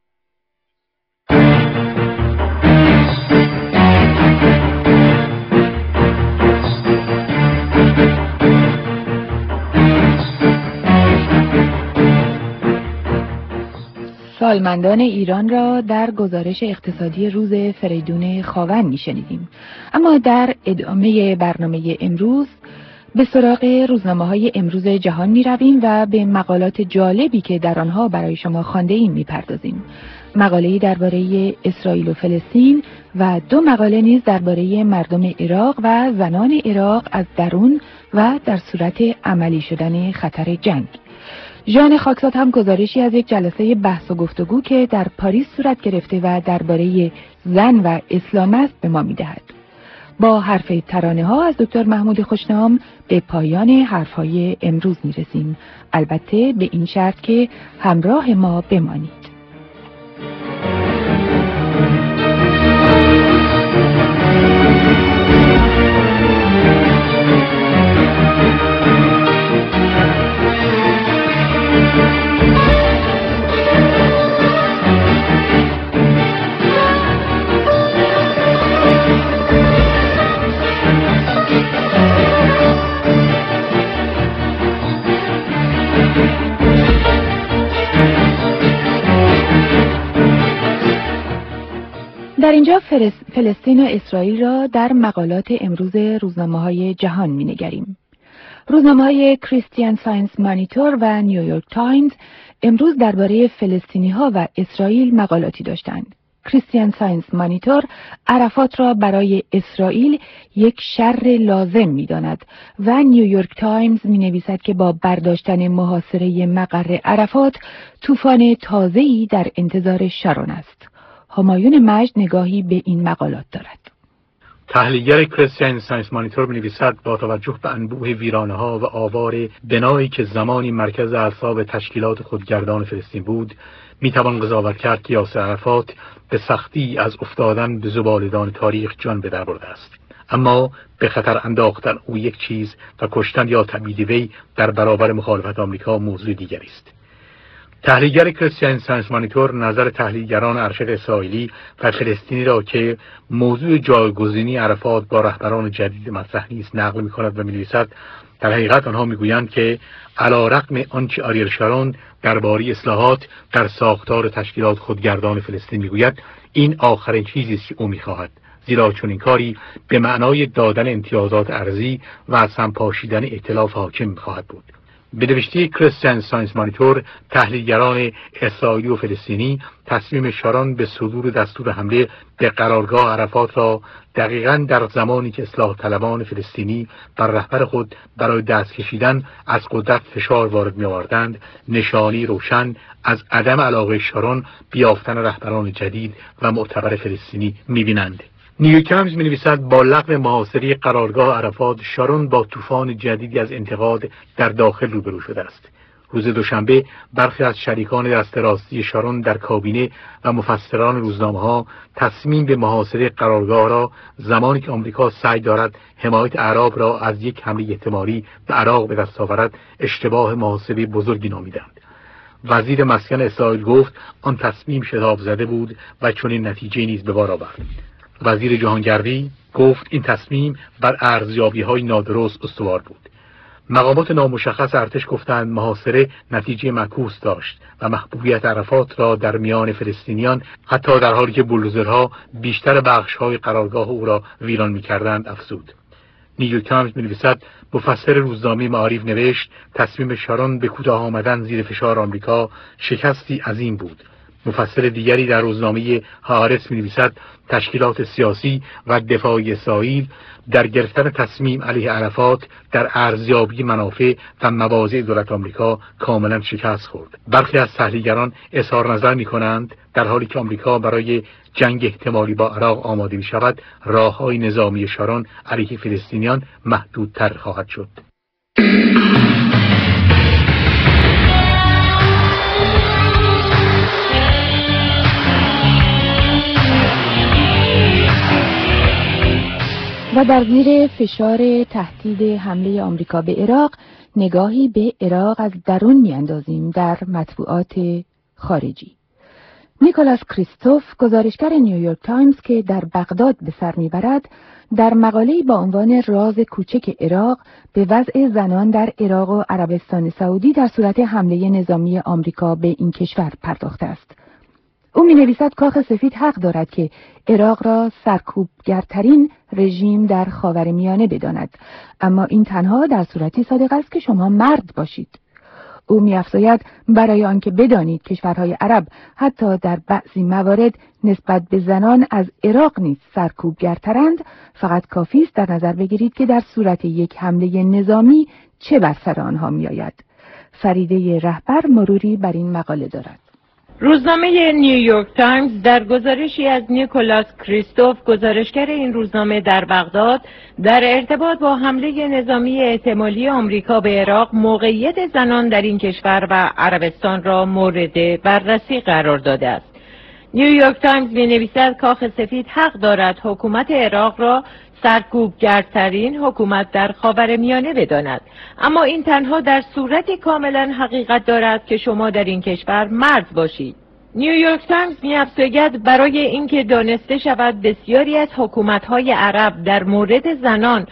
Speaker 1: سالمندان ایران را در گزارش اقتصادی روز فریدون خاون می‌شنیدیم. اما در ادامه برنامه امروز به سراغ روزنامه‌های امروز جهان می‌رویم و به مقالات جالبی که در آنها برای شما خوانده‌ایم می‌پردازیم. مقاله‌ای درباره اسرائیل و فلسطین و دو مقاله نیز درباره مردم عراق و زنان عراق از درون و در صورت عملی شدن خطر جنگ. ژان خاکساد هم گزارشی از یک جلسه بحث و گفتگو که در پاریس صورت گرفته و درباره زن و اسلام است به ما می‌دهد. با حرف ترانه ها از دکتر محمود خوشنام به پایان حرفهای امروز می‌رسیم. البته به این شرط که همراه ما بمانید. اینجا فلسطین و اسرائیل را در مقالات امروز روزنامه‌های جهان می‌نگریم. روزنامه‌های کریستیان ساینس مانیتور و نیویورک تایمز امروز درباره فلسطینی‌ها و اسرائیل مقالاتی داشتند. کریستیان ساینس مانیتور عرفات را برای اسرائیل یک شر لازم می‌داند و نیویورک تایمز می‌نویسد که با برداشتن محاصره مقر عرفات طوفان تازه‌ای در انتظار شارون است. همایون مجد نگاهی به این مقالات دارد.
Speaker 9: تحلیلگر کریستیان ساینس مانیتور می‌نویسد با توجه به انبوه ویرانه‌ها و آوار بنایی که زمانی مرکز اعصاب تشکیلات خودگردان فلسطین بود، می‌توان قضاوت کرد که یاسر عرفات به سختی از افتادن به زباله‌دان تاریخ جان به در برده است. اما به خطر انداختن او یک چیز و کشتن یا تبعید وی در برابر مخالفت آمریکا موضوع دیگری است. تحلیلگر کریستیان ساینس مانیتور نظر تحلیلگران ارشد اسرائیلی و فلسطینی را که موضوع جایگزینی عرفات با رهبران جدید مطرح نیست نقل می‌کند و می‌نویسد در حقیقت آنها می‌گویند که علی‌رغم آنچه آریل شارون درباره اصلاحات در ساختار تشکیلات خودگردان فلسطین می‌گوید، این آخرین چیزی است که او می‌خواهد، زیرا چنین کاری به معنای دادن امتیازات ارضی و از هم پاشیدن ائتلاف حاکم خواهد بود. به نوشته کریستیان ساینس مانیتور، تحلیلگران اسرائیلی و فلسطینی تصمیم شارون به صدور دستور حمله به قرارگاه عرفات را دقیقاً در زمانی که اصلاح طلبان فلسطینی بر رهبر خود برای دست کشیدن از قدرت فشار وارد می‌آوردند، نشانی روشن از عدم علاقه شارون به یافتن رهبران جدید و معتبر فلسطینی می‌بینند. نیویورک تایمز می‌نویسد با لغو محاصره قرارگاه عرفات، شارون با طوفان جدیدی از انتقاد در داخل روبرو شده است. روز دوشنبه برخی از شریکان دست راستی شارون در کابینه و مفسران روزنامه‌ها تصمیم به محاصره قرارگاه را زمانی که آمریکا سعی دارد حمایت اعراب را از یک حمله احتمالی به عراق به دست آورد اشتباه محاسبه بزرگی نامیدند. وزیر مسکن اسرائیل گفت آن تصمیم شتاب زده بود و چنین نتیجه نیز به بار آورد. وزیر جهانگردی گفت این تصمیم بر ارزیابی‌های نادرست استوار بود. مقامات نامشخص ارتش گفتند محاصره نتیجه معکوس داشت و محبوبیت عرفات را در میان فلسطینیان، حتی در حالی که بولدوزرها بیشتر بخش‌های قرارگاه او را ویران می‌کردند، افزود. نیویورک تایمز می‌نویسد مفسر روزنامه معارف نوشت تصمیم شارون به کوتاه آمدن زیر فشار آمریکا شکستی عظیم بود. مفسر دیگری در روزنامه هارتس می‌نویسد تشکیلات سیاسی و دفاعی اسرائیل در گرفتن تصمیم علیه عرفات در ارزیابی منافع و مواضع دولت آمریکا کاملا شکست خورد. برخی از تحلیلگران اظهار نظر می‌کنند در حالی که آمریکا برای جنگ احتمالی با عراق آماده می‌شود، راه‌های نظامی شارون علیه فلسطینیان محدودتر خواهد شد.
Speaker 1: و در زیر فشار تهدید حمله آمریکا به عراق نگاهی به عراق از درون میاندازیم در مطبوعات خارجی. نیکولاس کریستوف، گزارشگر نیویورک تایمز که در بغداد به سر میبرد، در مقاله‌ای با عنوان راز کوچک عراق به وضع زنان در عراق و عربستان سعودی در صورت حمله نظامی آمریکا به این کشور پرداخته است. او می نویسد کاخ سفید حق دارد که عراق را سرکوبگرترین رژیم در خاورمیانه بداند، اما این تنها در صورتی صادق است که شما مرد باشید. او می افزاید برای آنکه بدانید کشورهای عرب حتی در بعضی موارد نسبت به زنان از عراق نیز سرکوبگرترند، فقط کافی است در نظر بگیرید که در صورت یک حمله نظامی چه بر سر آنها می آید. فریده رهبر مروری بر این مقاله دارد.
Speaker 10: روزنامه نیویورک تایمز در گزارشی از نیکولاس کریستوف، گزارشگر این روزنامه در بغداد، در ارتباط با حمله نظامی احتمالی آمریکا به عراق موقعیت زنان در این کشور و عربستان را مورد بررسی قرار داده است. نیویورک تایمز می‌نویسد کاخ سفید حق دارد حکومت عراق را سرکوبگرترین حکومت در خاورمیانه بداند، اما این تنها در صورتی کاملا حقیقت دارد که شما در این کشور مرد باشید. نیویورک تایمز می‌افزاید برای اینکه دانسته شود بسیاری از حکومت‌های عرب در مورد زنان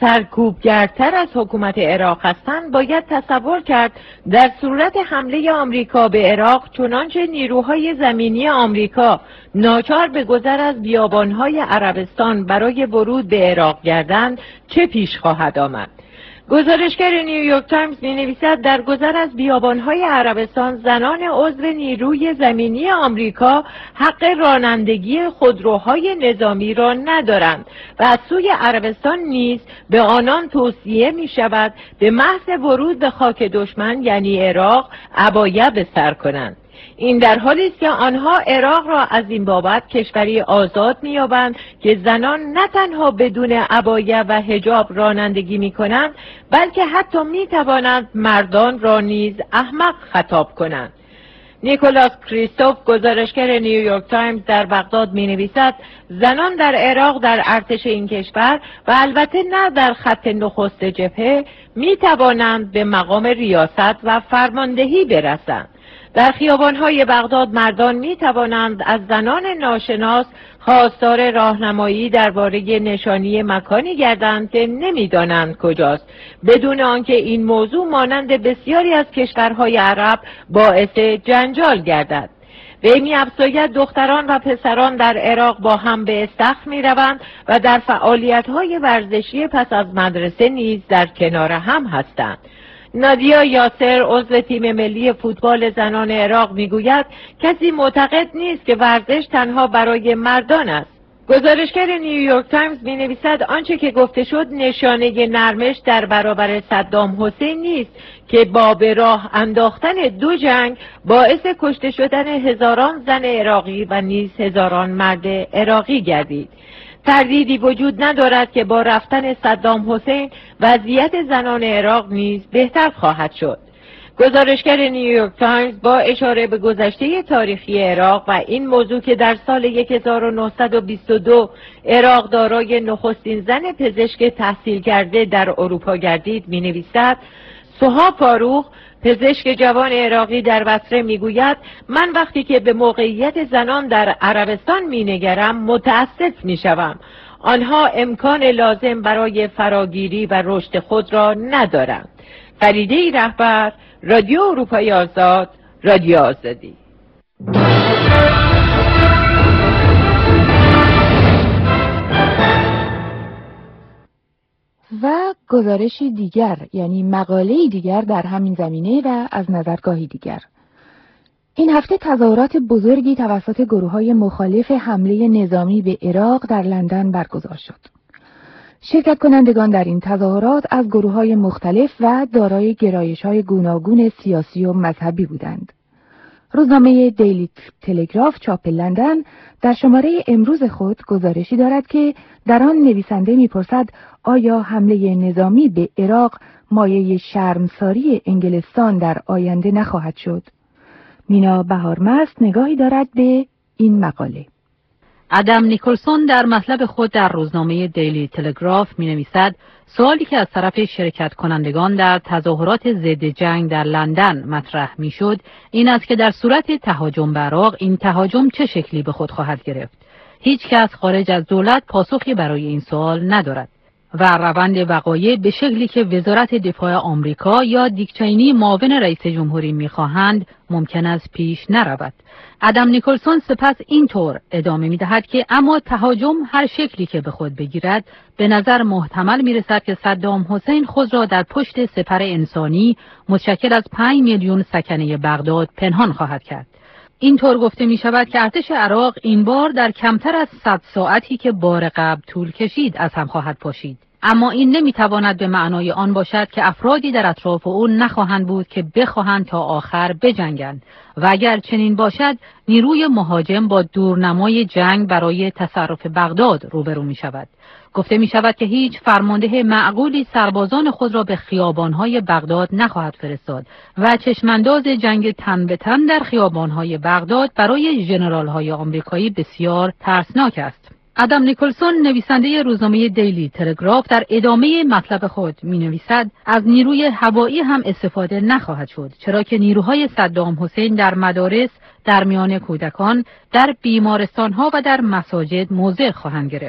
Speaker 10: سرکوبگرتر از حکومت عراق هستند، باید تصور کرد در صورت حمله آمریکا به عراق چنانچه نیروهای زمینی آمریکا ناچار به گذر از بیابانهای عربستان برای ورود به عراق گردند چه پیش خواهد آمد. گزارشگر نیویورک تایمز می‌نویسد در گذر از بیابان‌های عربستان زنان عضو نیروی زمینی آمریکا حق رانندگی خودروهای نظامی را ندارند و از سوی عربستان نیز به آنان توصیه می‌شود به محض ورود به خاک دشمن یعنی عراق عبایه به سر کنند. این در حالی است که آنها عراق را از این بابت کشوری آزاد می‌یابند که زنان نه تنها بدون عبایه و حجاب رانندگی می‌کنند بلکه حتی می‌توانند مردان را نیز احمق خطاب کنند. نیکولاس کریستوف گزارشگر نیویورک تایمز در بغداد می‌نویسد زنان در عراق در ارتش این کشور و البته نه در خط نخست جبهه می‌توانند به مقام ریاست و فرماندهی برسند. در خیابان‌های بغداد مردان می‌توانند از زنان ناشناس خواستار راهنمایی درباره نشانی مکانی گردند که نمی‌دانند کجاست، بدون آنکه این موضوع مانند بسیاری از کشورهای عرب باعث جنجال گردد. وی می‌افزاید دختران و پسران در عراق با هم به استخر می‌روند و در فعالیت‌های ورزشی پس از مدرسه نیز در کنار هم هستند. نادیا یاسر عضو تیم ملی فوتبال زنان عراق میگوید کسی معتقد نیست که ورزش تنها برای مردان است. گزارشگر نیویورک تایمز می‌نویسد آنچه که گفته شد نشانه نرمش در برابر صدام حسین نیست که با به راه انداختن دو جنگ باعث کشته شدن هزاران زن عراقی و نیز هزاران مرد عراقی گردید. تردیدی وجود ندارد که با رفتن صدام حسین وضعیت زنان عراق نیز بهتر خواهد شد. گزارشگر نیویورک تایمز با اشاره به گذشته تاریخی عراق و این موضوع که در سال هزار و نهصد و بیست و دو عراق دارای نخستین زن پزشک تحصیل کرده در اروپا گردید می‌نویسد سوها فاروق پزشک جوان عراقی در بصره میگوید من وقتی که به موقعیت زنان در عربستان مینگرم متاسف میشوم. آنها امکان لازم برای فراگیری و رشد خود را ندارند. فریده رهبر، رادیو اروپای آزاد، رادیو آزادی.
Speaker 1: و گزارشی دیگر یعنی مقاله‌ای دیگر در همین زمینه و از نظرگاهی دیگر. این هفته تظاهرات بزرگی توسط گروه‌های مخالف حمله نظامی به عراق در لندن برگزار شد. شرکت کنندگان در این تظاهرات از گروه‌های مختلف و دارای گرایش‌های گوناگون سیاسی و مذهبی بودند. روزنامه دیلی تلگراف چاپ لندن در شماره امروز خود گزارشی دارد که در آن نویسنده می‌پرسد آیا حمله نظامی به عراق مایه شرمساری انگلستان در آینده نخواهد شد؟ مینا بهارمست نگاهی دارد به این مقاله.
Speaker 11: ادم نیکلسون در مطلب خود در روزنامه دیلی تلگراف می‌نویسد سوالی که از طرف شرکت کنندگان در تظاهرات ضد جنگ در لندن مطرح می‌شد این است که در صورت تهاجم بر عراق این تهاجم چه شکلی به خود خواهد گرفت. هیچ کس خارج از دولت پاسخی برای این سوال ندارد و روند وقایع به شکلی که وزارت دفاع آمریکا یا دیک چینی معاون رئیس جمهوری می‌خواهند ممکن است پیش نرود. ادم نیکلسون سپس اینطور ادامه می‌دهد که اما تهاجم هر شکلی که به خود بگیرد به نظر محتمل می‌رسد که صدام حسین خود را در پشت سپر انسانی متشکل از پنج میلیون سکنه بغداد پنهان خواهد کرد. اینطور گفته می شود که ارتش عراق این بار در کمتر از صد ساعتی که بار قبل طول کشید از هم خواهد پاشید. اما این نمی تواند به معنای آن باشد که افرادی در اطراف او نخواهند بود که بخواهند تا آخر بجنگند و اگر چنین باشد نیروی مهاجم با دورنمای جنگ برای تصرف بغداد روبرو می شود. گفته می شود که هیچ فرمانده معقولی سربازان خود را به خیابانهای بغداد نخواهد فرستاد و چشمانداز جنگ تن به تن در خیابانهای بغداد برای ژنرال‌های آمریکایی بسیار ترسناک است. ادم نیکلسون نویسنده روزنامه دیلی تلگراف در ادامه مطلب خود می نویسد از نیروی هوایی هم استفاده نخواهد شد چرا که نیروهای صدام حسین در مدارس، در میان کودکان، در بیمارستانها و در مساجد موضع خواهند گرفت.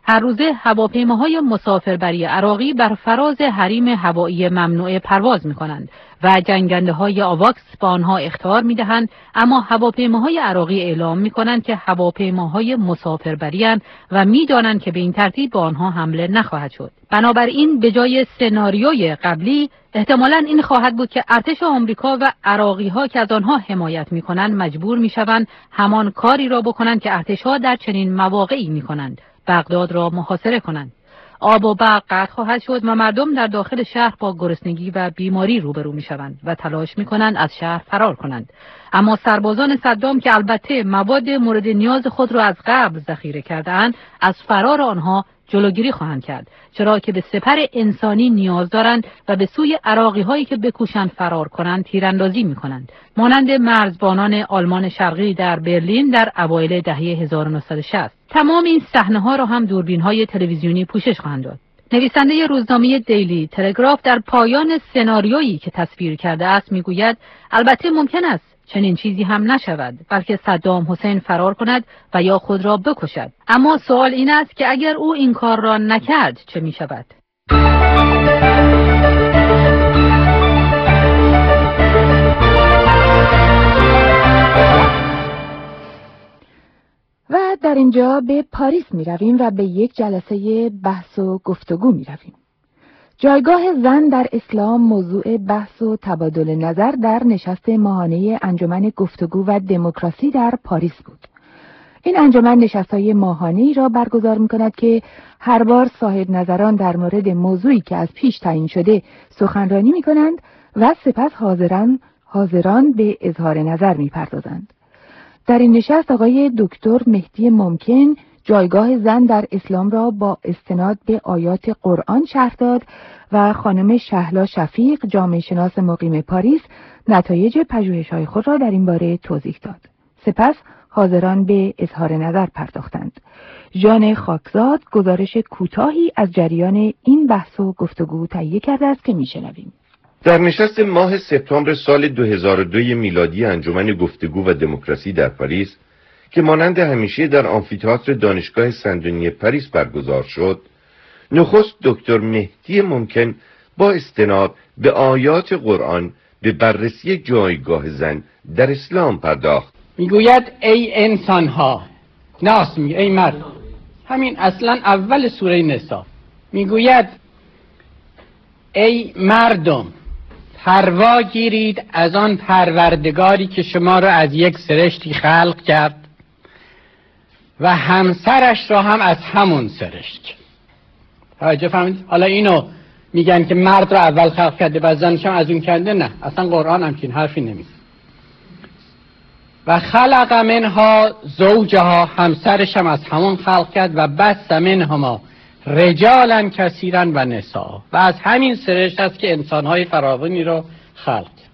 Speaker 11: هر روزه هواپیماهای مسافربری عراقی بر فراز حریم هوایی ممنوع پرواز می‌کنند و جنگنده‌های آواکس با آنها اخطار می‌دهند، اما هواپیماهای عراقی اعلام می‌کنند که هواپیماهای مسافربری اند و می‌دانند که به این ترتیب به آنها حمله نخواهد شد. بنابراین به جای سناریوی قبلی احتمالاً این خواهد بود که ارتش آمریکا و عراقی‌ها که از آنها حمایت می‌کنند مجبور می‌شوند همان کاری را بکنند که ارتش‌ها در چنین مواقعی می‌کنند، بغداد را محاصره کنند. آب و برق قطع خواهد شد و مردم در داخل شهر با گرسنگی و بیماری روبرو می‌شوند و تلاش می‌کنند از شهر فرار کنند. اما سربازان صدام که البته مواد مورد نیاز خود را از قبل ذخیره کرده‌اند، از فرار آنها جلوگیری خواهند کرد، چرا که به سپر انسانی نیاز دارند و به سوی عراقی‌هایی که بکوشند فرار کنند تیراندازی می‌کنند، مانند مرزبانان آلمان شرقی در برلین در اوایل دهه هزار و نهصد و شصت. تمام این صحنه‌ها را هم دوربین‌های تلویزیونی پوشش خواهند داد. نویسنده روزنامه دیلی تلگراف در پایان سناریویی که تصویر کرده است میگوید البته ممکن است چنین چیزی هم نشود، بلکه صدام حسین فرار کند و یا خود را بکشد. اما سوال این است که اگر او این کار را نکرد چه می شود؟
Speaker 1: و در اینجا به پاریس می رویم و به یک جلسه بحث و گفتگو می رویم. جایگاه زن در اسلام موضوع بحث و تبادل نظر در نشست ماهانه انجمن گفتگو و دموکراسی در پاریس بود. این انجمن نشست‌های ماهانه‌ای را برگزار می‌کند که هر بار صاحب نظران در مورد موضوعی که از پیش تعیین شده سخنرانی می‌کنند و سپس حاضران حاضران به اظهار نظر می‌پردازند. در این نشست آقای دکتر مهدی ممکن جایگاه زن در اسلام را با استناد به آیات قرآن شرح داد و خانم شهلا شفیق جامعه شناس مقیم پاریس نتایج پژوهش‌های خود را در این باره توضیح داد. سپس حاضران به اظهار نظر پرداختند. ژان خاکزاد گزارش کوتاهی از جریان این بحث و گفتگو تهیه کرده است که میشنویم.
Speaker 12: در نشست ماه سپتامبر سال دو هزار و دو میلادی انجمن گفتگو و دموکراسی در پاریس که مانند همیشه در آمفی‌تئاتر دانشگاه سندونی پاریس برگزار شد، نخست دکتر مهدی ممکن با استناد به آیات قرآن به بررسی جایگاه زن در اسلام پرداخت.
Speaker 13: میگوید ای انسان‌ها، ناس میگه ای مرد، همین اصلا اول سوره نساء میگوید ای مردم پروا گیرید از آن پروردگاری که شما را از یک سرشتی خلق کرد و همسرش را هم از همون سرشت کرد. توجه فهمید؟ حالا اینو میگن که مرد را اول خلق کرده و زنش هم از اون کرده. نه، اصلا قرآن همچین حرفی نمیزنه. و خلق منها زوجها، همسرش هم از همون خلق کرد و بث منهما رجالا کثیرا و نساء، و از همین سرشت است که انسانهای فراوانی رو خلق کرد.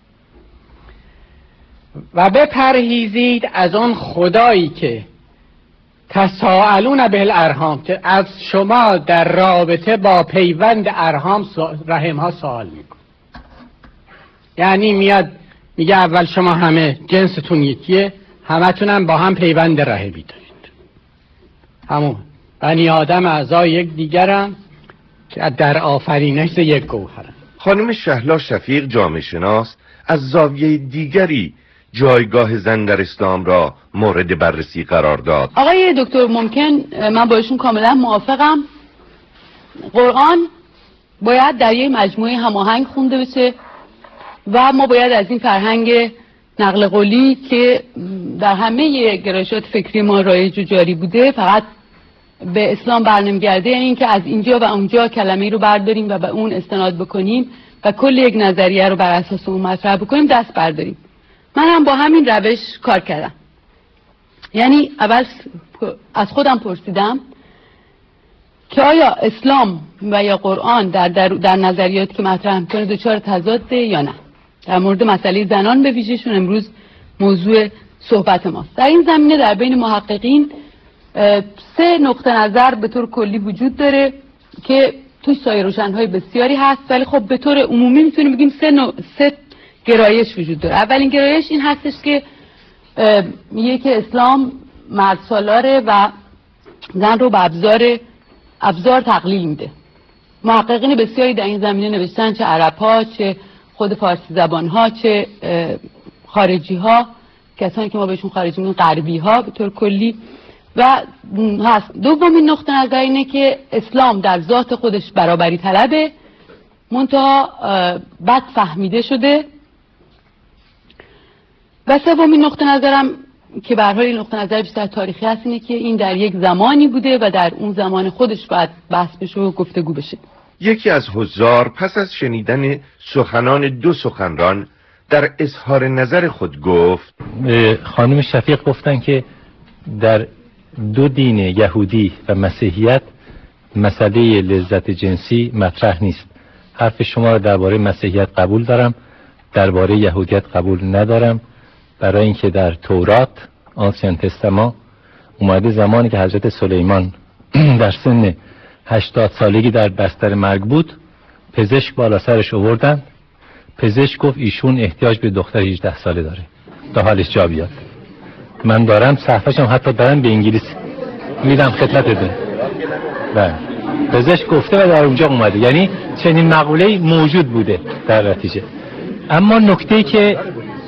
Speaker 13: و بپرهیزید از آن خدایی که تساءلون به الارحام، که از شما در رابطه با پیوند ارحام رحمها سوال میکن. یعنی میاد میگه اول شما همه جنستون یکیه، همتون هم با هم پیوند رحمی دارید، همون بنی آدم اعضای یک دیگرن که در آفرینش یک گوهرن.
Speaker 12: خانم شهلا شفیق جامعه شناس از زاویه دیگری جایگاه زن در اسلام را مورد بررسی قرار داد.
Speaker 14: آقای دکتر ممکن، من با ایشون کاملا موافقم. قرآن باید در یک مجموعه هماهنگ خونده بشه و ما باید از این فرهنگ نقل قولی که در همه گرایشات فکری ما رایج و جاری بوده فقط به اسلام برنمیگرده، یعنی این که از اینجا و اونجا کلمه رو برداریم و به اون استناد بکنیم و کل یک نظریه رو بر اساس اون مطرح بکنیم، دست برداریم. من هم با همین روش کار کردم. یعنی اول از خودم پرسیدم که آیا اسلام و یا قرآن در, در, در نظریاتی که مطرح میکنه دچار تضاده یا نه. در مورد مسئله زنان به ویژهشون امروز موضوع صحبت ماست. در این زمینه در بین محققین سه نقطه نظر به طور کلی وجود داره که توی سایه روشن‌های بسیاری هست، ولی خب به طور عمومی میتونیم بگیم سه, نوع، سه گرایش وجود داره. اولین گرایش این هستش که میگه که اسلام مرد سالاره و زن رو به ابزار ابزار تقلیل میده. محققین بسیاری در این زمینه نوشتن، چه عرب‌ها، چه خود فارسی زبان‌ها، چه خارجی‌ها، کسانی که ما بهشون خارجی میگیم غربی‌ها به طور کلی. و هست دومین نقطه نظر اینه که اسلام در ذات خودش برابری طلبه، منتها بد فهمیده شده. و سومین نقطه نظرم که به هر حال این نقطه نظر بیشتر تاریخی هست اینه که این در یک زمانی بوده و در اون زمان خودش باید بحث بشه و گفتگو بشه.
Speaker 12: یکی از حضار پس از شنیدن سخنان دو سخنران در اظهار نظر خود گفت:
Speaker 15: خانم شفیق گفتن که در دو دین یهودی و مسیحیت مسئله لذت جنسی مطرح نیست. حرف شما را درباره مسیحیت قبول دارم، درباره یهودیت قبول ندارم، برای اینکه در تورات آنسین تستمان اومده زمانی که حضرت سلیمان در سن هشتاد سالگی در بستر مرگ بود، پزشک بالا سرش آوردن، پزشک گفت ایشون احتیاج به دختر هجده ساله داره تا حالش جا بیاد. من دارم صحفه‌شم حتی دارم به انگلیسی میدم خدمتتون. بله پزشک گفته و در اونجا اومده، یعنی چنین مقوله‌ای موجود بوده در نتیجه. اما نکته‌ای که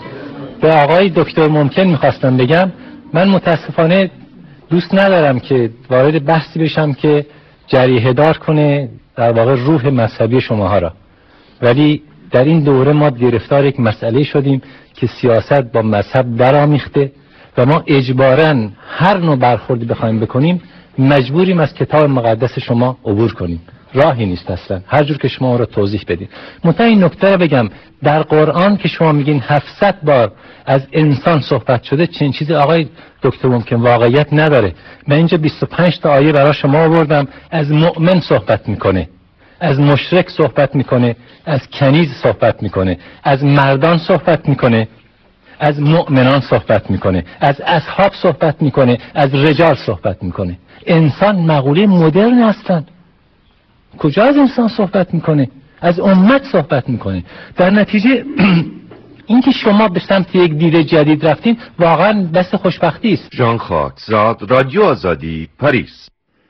Speaker 15: به آقای دکتر ممکن میخواستم بگم، من متاسفانه دوست ندارم که وارد بحثی بشم که جریحه دار کنه در واقع روح مذهبی شماها را، ولی در این دوره ما گرفتار یک مسئله شدیم که سیاست با مذهب درآمیخته و ما اجباراً هر نوع برخوردی بخوایم بکنیم مجبوریم از کتاب مقدس شما عبور کنیم. راهی نیست اصلا، هر جور که شما را توضیح بدید. منتها این نکته رو بگم، در قرآن که شما میگین هفتصد بار از انسان صحبت شده، چنین چیزی آقای دکتر ممکن واقعیت نداره. من اینجا بیست و پنج تا آیه برای شما آوردم، از مؤمن صحبت میکنه، از مشرک صحبت میکنه، از کنیز صحبت میکنه، از مردان صحبت میکنه، از مؤمنان صحبت میکنه، از اصحاب صحبت میکنه، از رجال صحبت میکنه. انسان مقوله مدرن هستن. کجا از انسان صحبت میکنه؟ از امت صحبت میکنه. در نتیجه اینکه شما به سمت یک دید جدید رفتین واقعا بس خوشبختی است.
Speaker 12: ژان خاکزاد، رادیو آزادی، پاریس.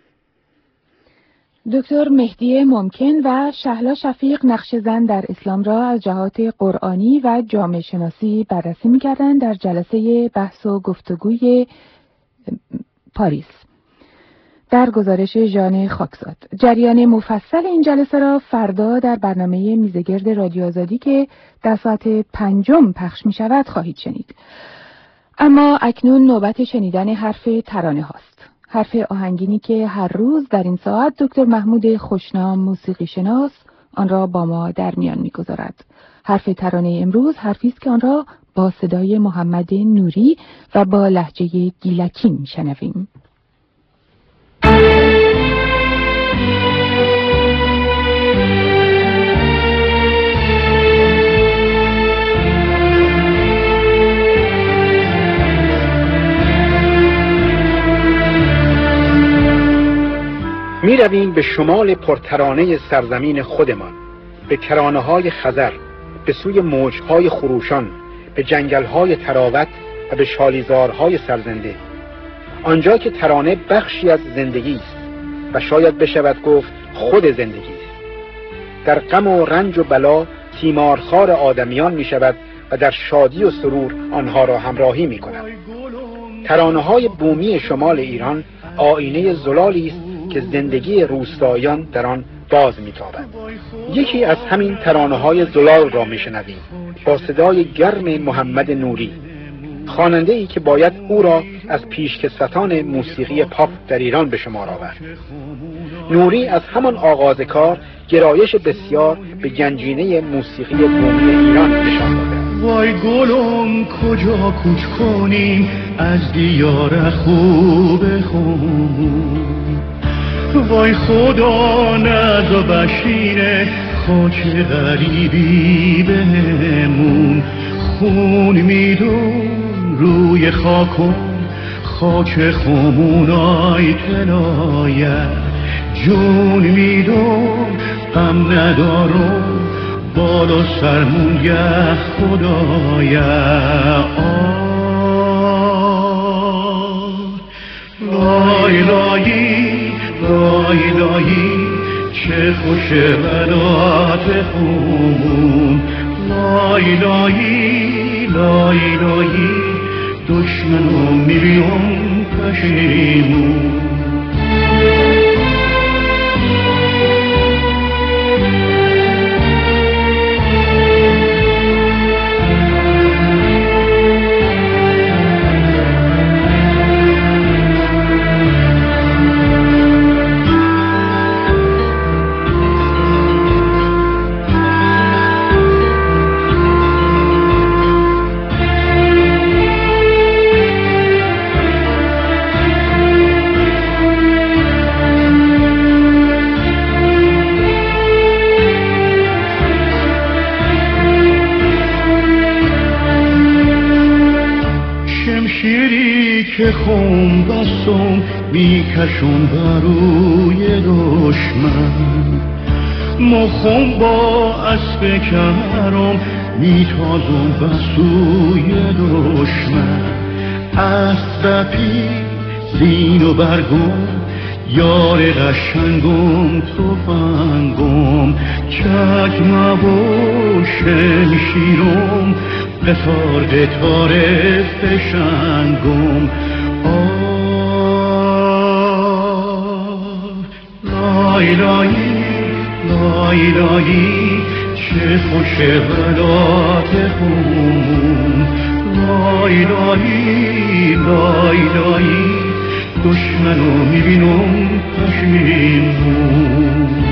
Speaker 1: دکتر مهدی ممکن و شهلا شفیق نقش زن در اسلام را از جهات قرآنی و جامعه شناسی بررسی می‌کردند در جلسه بحث و گفتگوی پاریس. در گزارش ژان خاکزاد. جریان مفصل این جلسه را فردا در برنامه میزگرد رادیو آزادی که در ساعت پنجم پخش می شود خواهید شنید. اما اکنون نوبت شنیدن حرف ترانه هاست. حرف آهنگینی که هر روز در این ساعت دکتر محمود خوشنام موسیقی شناس آن را با ما در میان می گذارد. حرف ترانه امروز حرفی است که آن را با صدای محمد نوری و با لهجه گیلکی می شنویم.
Speaker 16: می رویم به شمال پرترانه سرزمین خودمان، به کرانه های خزر، به سوی موجهای خروشان، به جنگل های تراوت و به شالیزارهای سرزنده، آنجا که ترانه بخشی از زندگی است و شاید بشود گفت خود زندگی است. در غم و رنج و بلا تیمارخوار آدمیان می شود و در شادی و سرور آنها را همراهی می کند. ترانه های بومی شمال ایران آینه زلالی است که زندگی روستاییان در آن باز می‌تابد. یکی از همین ترانه‌های زلال را می‌شنویم با صدای گرم محمد نوری، خواننده‌ای که باید او را از پیشکسوتان موسیقی پاپ در ایران به شمار آورد. نوری از همان آغاز کار گرایش بسیار به گنجینه موسیقی بومی ایران نشان داده.
Speaker 7: وای گلم کجا کوچ کنیم از دیار خوب خون، وای خدا نز و بشیر خاک غریبی بهمون، خون میدون روی خاکم خاک خمونای تلایه، جون میدون غم ندارم بالا سرمون یه خدایه. آه لای لایی لای لایی چه خوش بلات خون، لای لایی لای لایی دشمنو میبینم پشیمون. که خون بستم میکشم بروی دشمن، مخم با اسب کمرم میتازم بسوی دشمن. اسب پی زین و برگم یار قشنگم تفنگم، چکمه و شمشیرم قطار قطار فشنگم. لای لایی لای لایی چه خوش بلات خون، لای لایی لای لایی دشمنو میبینم پشیمون.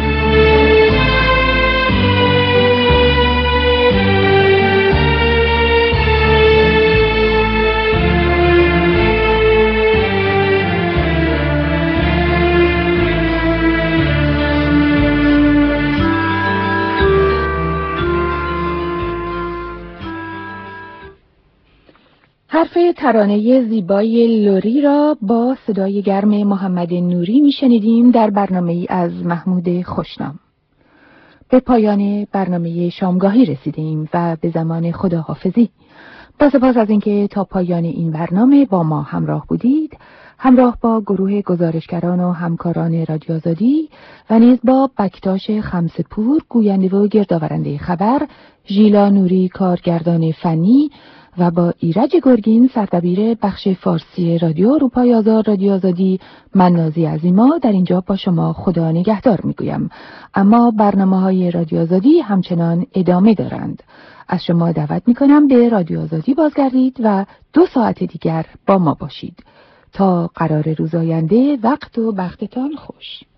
Speaker 1: حرف ترانه زیبای لوری را با صدای گرم محمد نوری می شنیدیم در برنامه ای از محمود خوشنام. به پایان برنامه شامگاهی رسیدیم و به زمان خداحافظی. با سپاس از اینکه تا پایان این برنامه با ما همراه بودید، همراه با گروه گزارشگران و همکاران رادیو آزادی و نیز با بکتاش خمسپور گوینده و گردآورنده خبر، ژیلا نوری کارگردان فنی و با ایرج گرگین سردبیر بخش فارسی رادیو اروپای آزاد رادیو آزادی، من نازی عظیما در اینجا با شما خدا نگهدار میگویم. اما برنامه‌های رادیو آزادی همچنان ادامه دارند. از شما دعوت میکنم به رادیو آزادی بازگردید و دو ساعت دیگر با ما باشید. تا قرار روز آینده، وقت و بختتان خوش.